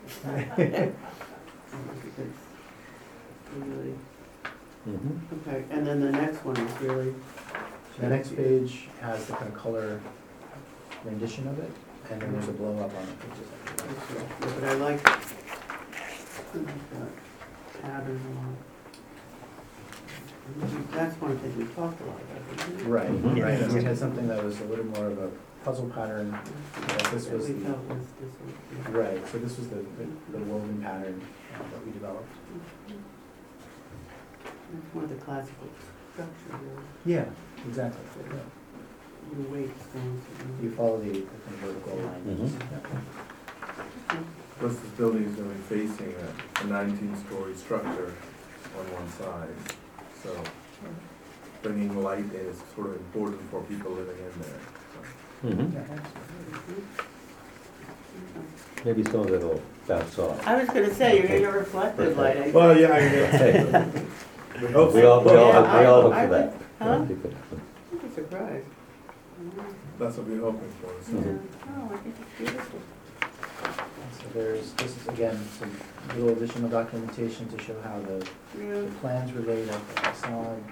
Really, Mhm. okay, and then the next one is really. The next page has the kind of color rendition of it, and then there's a blow up on the pages. Yeah, but I like that pattern a lot. That's one thing we talked a lot about, isn't it? Right, Mhm. right, and we had something that was a little more of a puzzle pattern. This That was we the, felt was this one. right, so this was the woven pattern that we developed. It's more the classical structure, really. Yeah, exactly. Yeah. The weight stones. You follow the kind of vertical line. Mhm. Yeah. Plus, this building is gonna be facing a 19-story structure on one side, so bringing light in is sort of important for people living in there. So. Mhm. Yeah. Maybe some of it'll bounce off. I was gonna say, you're gonna get reflected light. I Well, yeah, I Hey, guess. We all look I for that. Huh? Keep it- I'd be surprised. That's what we're hoping for, so. Yeah. Oh, I think it's beautiful. So there's, this is again, some little additional documentation to show how the Yeah. plans relate at the facade.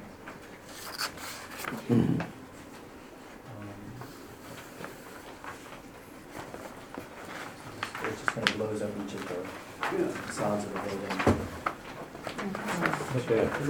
It just kind of blows up each of the Yeah. facades of the building. Okay.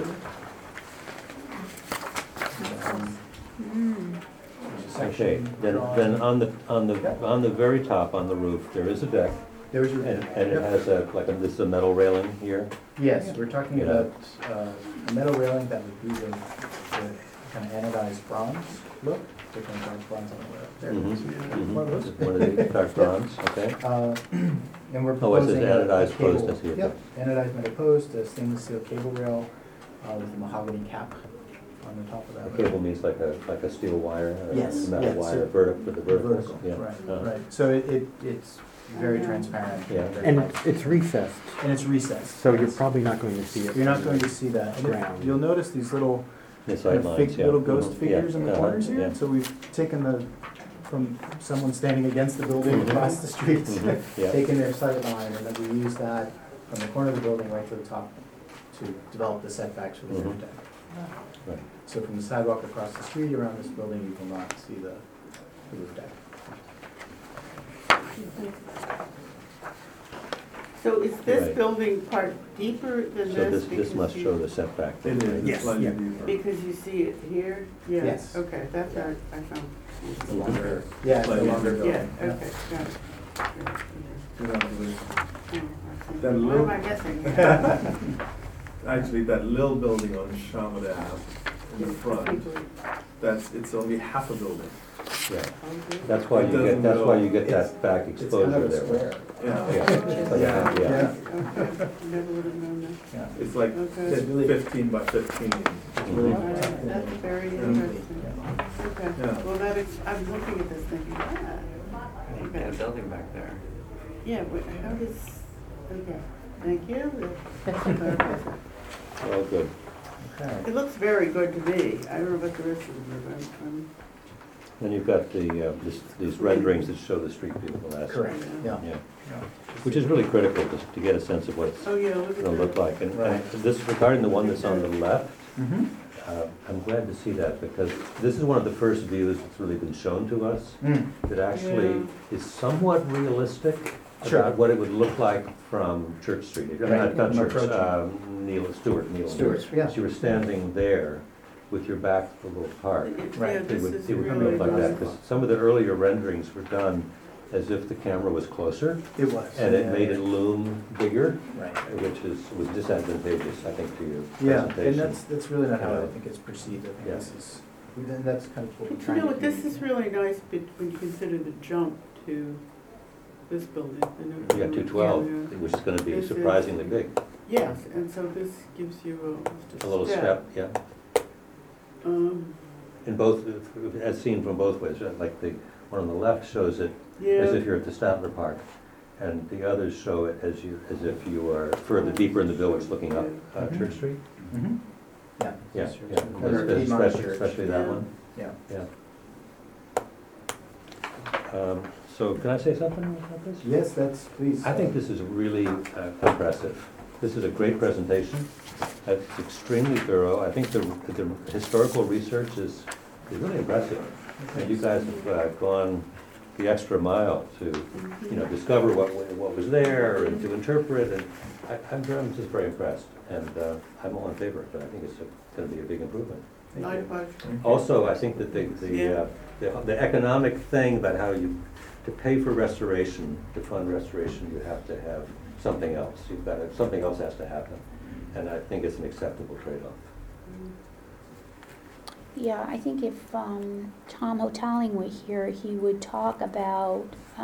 There's a Okay, section then drawn- on the very top, on the roof, there is a deck, There's your. and it Yep. has this is a metal railing here. Yes, we're talking Yeah. about a metal railing that would be the kind of anodized bronze look, different dark bronze on the way up there. Mhm. One of those. One of the dark bronze, okay? And we're Oh, it says proposing a anodized post, cable. I see it. Yep, anodized metal post, a stainless steel cable rail with a mahogany cap on the top of that. The cable means like a steel wire, or Yes, a metal yes, wire, so- vertical, for the verticals, Vertical, yeah. right, Uh-huh. right. So it's very transparent. Yeah. very And light. it's recessed, And it's recessed. so you're probably not going to see it. You're not going to see that. And Ground. you'll notice these little The kind sight of lines, fake yeah. little ghost Mhm. figures Yeah. in the Uh-huh. corners here. Yeah. So we've taken from someone standing against the building Mhm. across the street, Mhm. Yeah. taken their sight line, and then we use that from the corner of the building right to the top to develop the setbacks for the roof Mhm. deck. Right. So from the sidewalk across the street around this building, you will not see the roof deck. So is this Right. building part deeper than So this? this must because show you- the setback. It is, Yes, it's slightly yeah. deeper. Because you see it here? Yeah. Yes. Okay, that's what I found. The longer, yeah, it's a Slightly longer deeper. Yeah, building. okay, got it. You know, Oh, I see. That What little- am I missing? Actually, that little building on Shamad Ave in the front, it's only half a building. Yeah, Okay. that's why It you doesn't get go- that back It's kind exposure of a there. square. Yeah, Yeah, it's like a half, yeah. Okay, never would have known that. Yeah. it's like Okay. It's really- 15 by 15. It's really Mhm. All right, tucked in. that's very Yeah. interesting. Yeah. Okay, Yeah. well, I'm looking at this thinking, okay. building back there. Yeah, but how does, okay, thank you. All good. Okay. It looks very good to me. I don't know about the rest of them, but I'm, Then you've got these renderings that show the street view from last. Correct, yeah. Yeah, Yeah. which is really critical to get a sense of what it's oh yeah, look at gonna look that. like. And Right. this, regarding the one that's on the left, Mm-hmm. I'm glad to see that, because this is one of the first views that's really been shown to us, that actually Yeah. is somewhat realistic Sure. about what it would look like from Church Street. Right. Not Church, Approaching. Stewart. Stewart, yeah. So you were standing there with your back to the little park. Right. Yeah, It this would, is it would really look like that, nice. because some of the earlier renderings were done as if the camera was closer, It was. and it Yeah, made yeah. it loom bigger, Right. which was disadvantageous, I think, to your Yeah, presentation. and that's really not how Yeah. I think it's perceived. I think Yeah. this is, and that's kind of what we're But you trying know to what, this communicate. is really nice when you consider the jump to this building. I know- You got 212, Yeah, which is gonna be This is- surprisingly big. Yes, and so this gives you just A little step, yeah. In both, as seen from both ways, like the one on the left shows it as if Yeah, you're at the Statler Park, and the others show it as if you are further deeper in the village looking up Mhm. Church Street. Mm-hmm. Yeah. Yeah, This yeah, corner of Piedmont especially, Church. especially that Yeah. one, Yeah. yeah. So can I say something about this? Yes, please. I think this is really impressive. This is a great presentation. It's extremely thorough. I think the historical research is really impressive. And you guys have gone the extra mile to, discover what was there and to interpret. And I'm just very impressed. And I'm all in favor of it. I think it's going to be a big improvement. Likewise. Also, I think that the economic thing about how to pay for restoration, to fund restoration, you have to have something else. Something else has to happen. And I think it's an acceptable trade-off. Yeah, I think if Tom Hotaling were here, he would talk about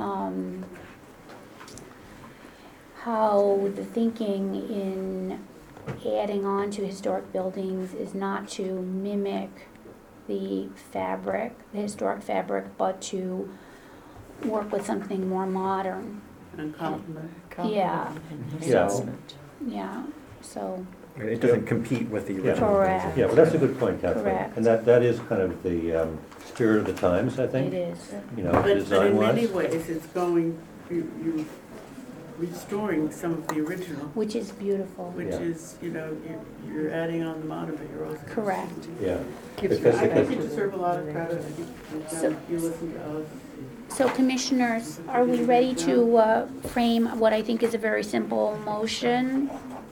how the thinking in adding on to historic buildings is not to mimic the historic fabric, but to work with something more modern. And compliment. Yeah. Assessment. Yeah, so, It doesn't compete with the original. Correct. Yeah, well, that's a good point, Kathleen. Correct. And that is kind of the spirit of the times, I think. it is. But in Design-wise. many ways, it's you restoring some of the original, Which is beautiful. which Yeah. is, you're adding on the modern, but you're also. Correct. Yeah. Gives you, Because- I think you because- deserve a lot of credit. So- You listen to us. So commissioners, are we ready to frame what I think is a very simple motion?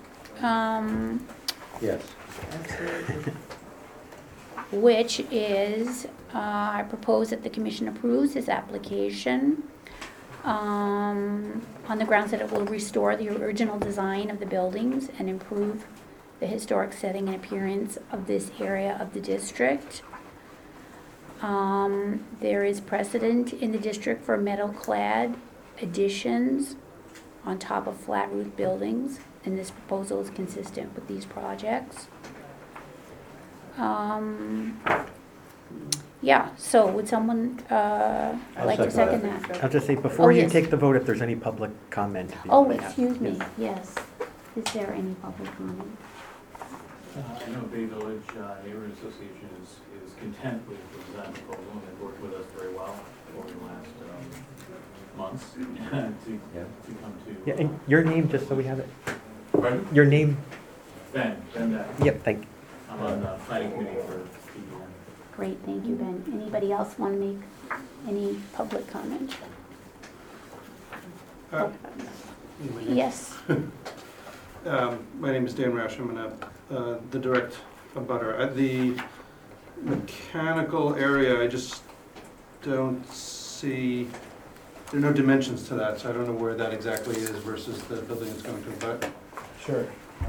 Yes. Which is, I propose that the commission approves this application on the grounds that it will restore the original design of the buildings and improve the historic setting and appearance of this area of the district. There is precedent in the district for metal-clad additions on top of flat roof buildings, and this proposal is consistent with these projects. Yeah, so would someone like to second that? I'll just say, before you yes. take the vote, if there's any public comment. if you Oh, may have. excuse me, yes. Is there any public comment? I know Bay Village Neighborhood Association is content with the design proposal, and they've worked with us very well over the last months to come to. Yeah, and your name, just so we have it. Pardon? Your name? Ben Beck. Yep, thank you. I'm on the planning committee for PDM. Great, thank you, Ben. Anybody else want to make any public comment? Yes. My name is Dan Rash. I'm the direct abutter. At the mechanical area, I just don't see, there are no dimensions to that, so I don't know where that exactly is versus the building it's going to abut. Sure.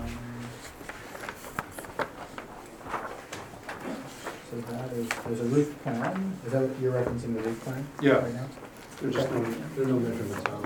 So there's a roof plan. Is that what you're referencing, the roof plan? Yeah. Right now? There's just there are no measurements on it.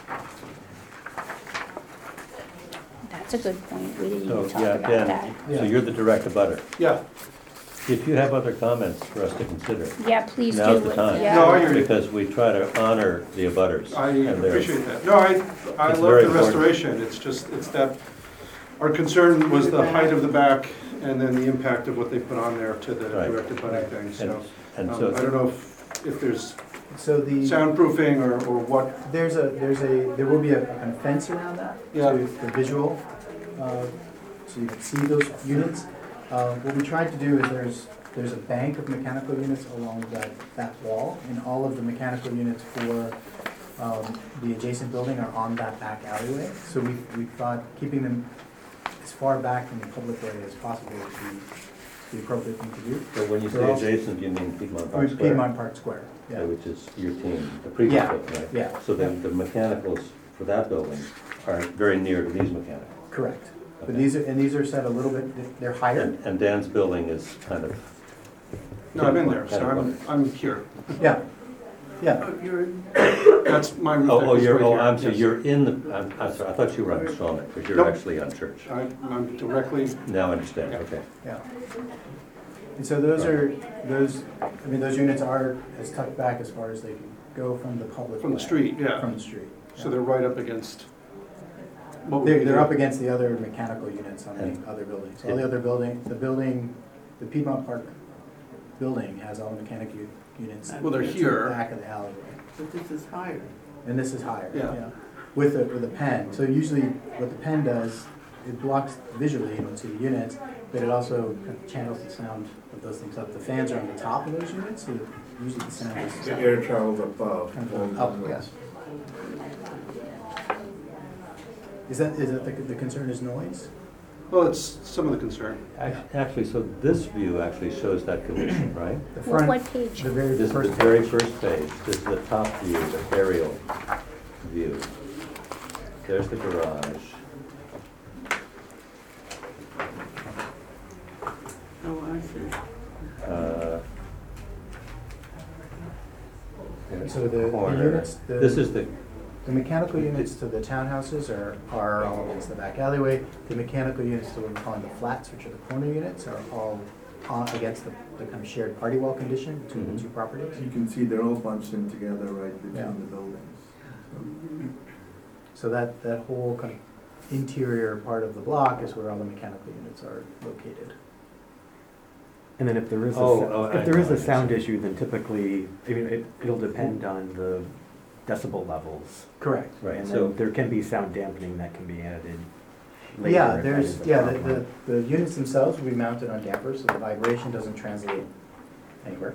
That's a good point. We didn't So, even talk yeah, about Ben, that. so you're the direct abutter. Yeah. If you have other comments for us to consider, Yeah, please do. now's the time. Yeah. No, I hear you. Because we try to honor the abutters. I and their- appreciate that. No, I It's love very the important. restoration. It's that, our concern was the height of the back and then the impact of what they put on there to the Right. direct abutting thing, so. And I so, don't know if there's So soundproofing or what. there will be a kind of fence around that. Yeah. For visual, so you can see those units. What we tried to do is there's a bank of mechanical units along that wall, and all of the mechanical units for the adjacent building are on that back alleyway. So we thought keeping them as far back from the public area as possible would be the appropriate thing to do. so when you They're say also- adjacent, you mean Piedmont Park Square? Piedmont Park Square, yeah. Which is your team, the previous Yeah, building, right? yeah. So then the mechanicals for that building are very near to these mechanicals. Correct. But Okay. these are set a little bit, they're higher. And Dan's building is kind of. No, I've been there, so I'm here. Yeah, yeah. Oh, that's my roof. Oh, deck oh, is you're, right oh, here, I'm sorry, yes. you're in the, I'm sorry, I thought you were on Strawman, because you're Nope. actually on Church. I'm directly, Now I understand, Yeah. okay. Yeah. And so those units are as tucked back as far as they can go from the public. from the way. street, yeah. From the street. So they're right up against. what would They're, be they're the- up against the other mechanical units on And- the other buildings. All the other the Piedmont Park building has all the units. Well, they're to the here. back of the alleyway. But this is higher. And this is higher, Yeah. yeah, with a pen. So usually what the pen does, it blocks visually, you don't see the units, but it also kind of channels the sound of those things up. The fans are on the top of those units, so usually the sound is The air travels above. kind of up, yes. Is that the concern is noise? Well, it's some of the concern. Actually, so this view actually shows that condition, right? The What front, what page? the very This is the first very first page. This is the top view, the aerial view. There's the garage. Oh, I see. There's So the corner. units, This is the, the mechanical units to the townhouses are all against the back alleyway. The mechanical units to what we're calling the flats, which are the corner units, are all against the kind of shared party wall condition between the two properties. You can see they're all bunched in together right between Yeah. the buildings. So that whole kind of interior part of the block is where all the mechanical units are located. And then if there is I if there is know, a I sound see. issue, then typically, I mean, it'll depend on the decibel levels. Correct. right, And so, then there can be sound dampening that can be added later. Yeah, if that is a problem. the units themselves will be mounted on dampers, so the vibration doesn't translate anywhere.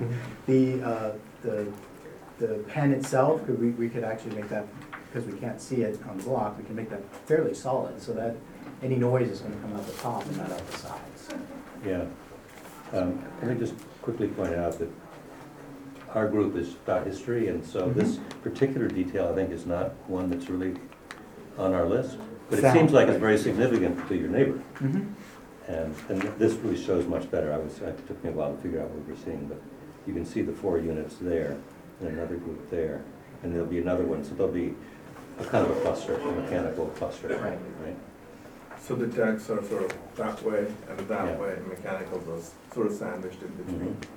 The pen itself, we could actually make that, because we can't see it on the block, we can make that fairly solid, so that any noise is gonna come out the top and not out the sides. yeah. Let me just quickly point out that our group is about history, and so this particular detail, I think, is not one that's really on our list. But it Sound. seems like it's very significant to your neighbor. Mm-hmm. And this really shows much better. It took me a while to figure out what we're seeing, but you can see the 4 units there, and another group there, and there'll be another one, so there'll be a kind of a cluster, a mechanical cluster, Right. right? So the decks are sort of that way and that Yeah. way, and mechanicals are sort of sandwiched in between. Mhm.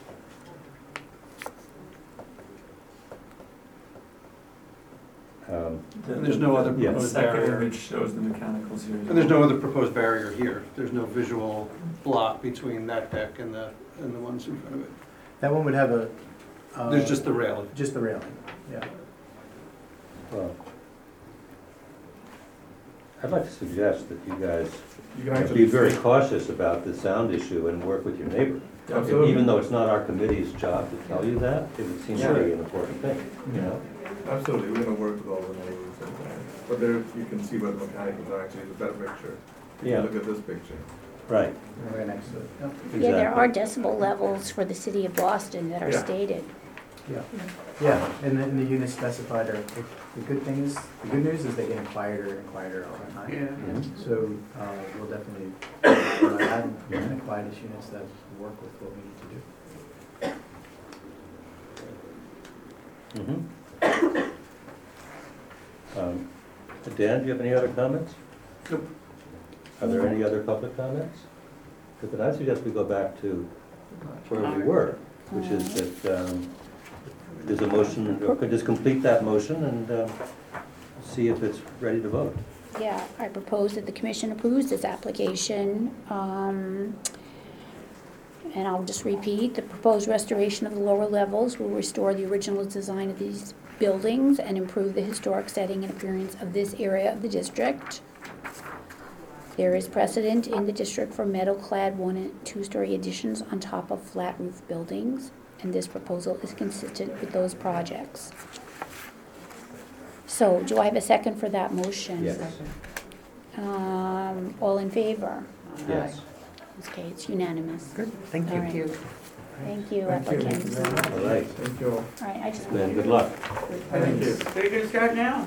And there's no other Yeah. The proposed second barrier. image shows the mechanicals here. And there's no other proposed barrier here. There's no visual block between that deck and the ones in front of it. That one would have a. There's just the railing. Just the railing, yeah. Well, I'd like to suggest that you guys You can be actually very see- cautious about the sound issue and work with your neighbor. Absolutely. Even though it's not our committee's job to tell you that, it would seem to be an important thing, you know? Absolutely, we're gonna work with all the neighbors and, but there, you can see where the mechanicals are actually, it's a better picture. If you Yeah. Look at this picture. Right, Right next to it. Yep. Yeah, there are exactly. decibel levels for the city of Boston that are Yeah. stated. Yeah, and the units specified are, the good news is they get quieter and quieter all the time. Yeah. Mhm. So, we'll definitely, add the quietest units that work with what we need to do. Mhm. Dan, do you have any other comments? Nope. Are there any other public comments? Because then I suggest we go back to where we were, which is that there's a motion, or could just complete that motion and see if it's ready to vote. Yeah, I propose that the commission approves this application. And I'll just repeat, the proposed restoration of the lower levels will restore the original design of these buildings and improve the historic setting and appearance of this area of the district. There is precedent in the district for metal-clad 1- and 2-story additions on top of flat roof buildings, and this proposal is consistent with those projects. So, do I have a second for that motion? Yes. All in favor? Yes. Okay, it's unanimous. Good, thank All you. right. Thank you, Thank you. applicants. All right, Thank you all. All right, I just. then good luck. Thank you. So you're gonna start now?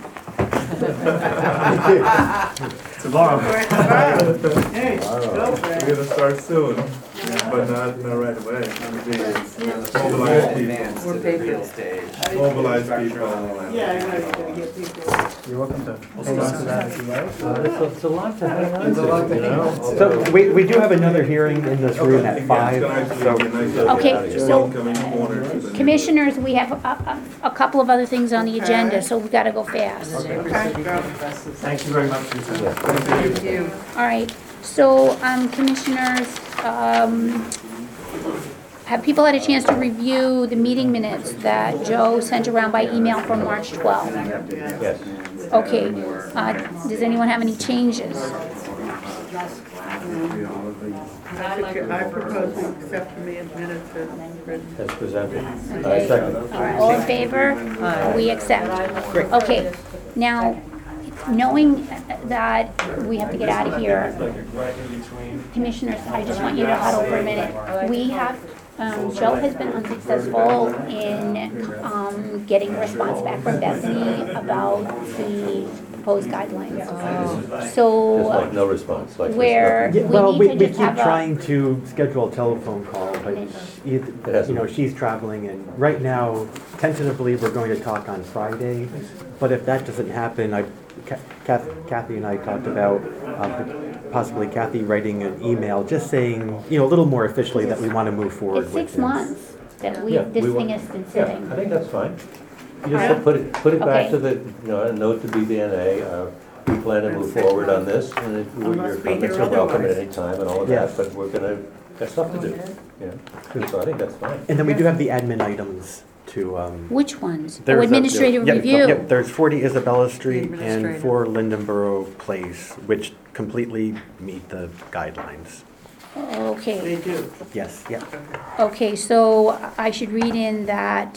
Tomorrow. Hey, go, Fred. We're gonna start soon, but not right away. Mobilize people. We're Bayfield stage. Mobilize people. Yeah, I know, you're gonna get people. You're welcome to hold on to that if you like. It's a lot to hang on It's a lot to you hang know? on to. So we do have another hearing in this room at It's 5, gonna actually so. be a nice Okay, so, welcoming corner to the. Commissioners, we have a couple of other things on the Okay. agenda, so we've gotta go fast. Okay, go. Thank you very much for your time. Thank you. All right, so, commissioners, have people had a chance to review the meeting minutes that Joe sent around by email from March 12th? Yes. Okay, does anyone have any changes? I propose we accept the minutes as written. As presented. Okay. Second. All right, all in favor? We accept. Okay, now, knowing that we have to get out of here, Commissioners, I just want you to huddle for a minute. We have, Joe has been unsuccessful in getting a response back from Bethany about the proposed guidelines. Just So, like no response, like. there's where nothing. Yeah, we well, need we to we just keep have a, trying to schedule a telephone call, but she's traveling, and right now, tentatively, we're going to talk on Friday. But if that doesn't happen, Kathy and I talked about possibly Kathy writing an email, just saying, a little more officially that we want to move forward it's with 6 this. months that Yeah, this we thing want- has been Yeah, sitting. I think that's fine. You just put it back Okay. to the, a note to BVNA, we plan to move forward on this, and your Unless we comments hear are welcome at otherwise. any time and all of Yeah. that, but we're gonna, got stuff to do, So I think that's fine. And then we do have the admin items to, Which ones? Oh, there's a- administrative yep, review. Yep, there's 40 Isabella Street and administrative. 4 Lindenborough Place, which completely meet the guidelines. Okay. They do. Yes, yeah. Okay, so I should read in that,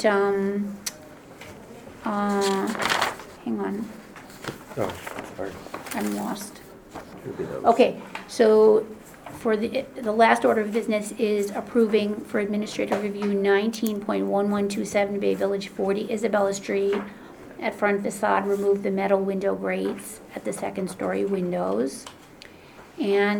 hang on, Oh, sorry. I'm lost. Should be those. Okay, so for the last order of business is approving for administrative review 19.1127 Bay Village 40 Isabella Street. At front facade, remove the metal window grates at the second story windows. And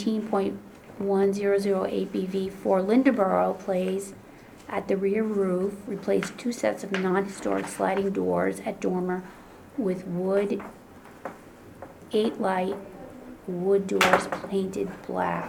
19.1008 BV for Lindenborough Place at the rear roof, replace 2 sets of non-historic sliding doors at dormer with wood 8-light wood doors painted black.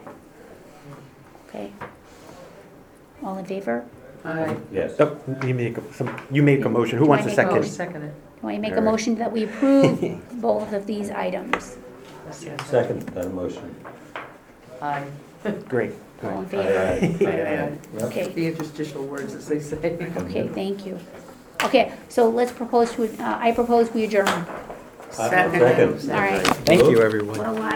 Okay. All in favor? Yes. Oh, you make a motion. Who wants a Can I make a second? Second it. Do I make a All right. motion that we approve both of these items? Second, that motion. Aye. Great. All in Aye, favor? aye. Yep. Okay, The interstitial words, as they say. okay, thank you. Okay, so let's propose to, I propose we adjourn. Second. All right. Thank you, everyone. What a lot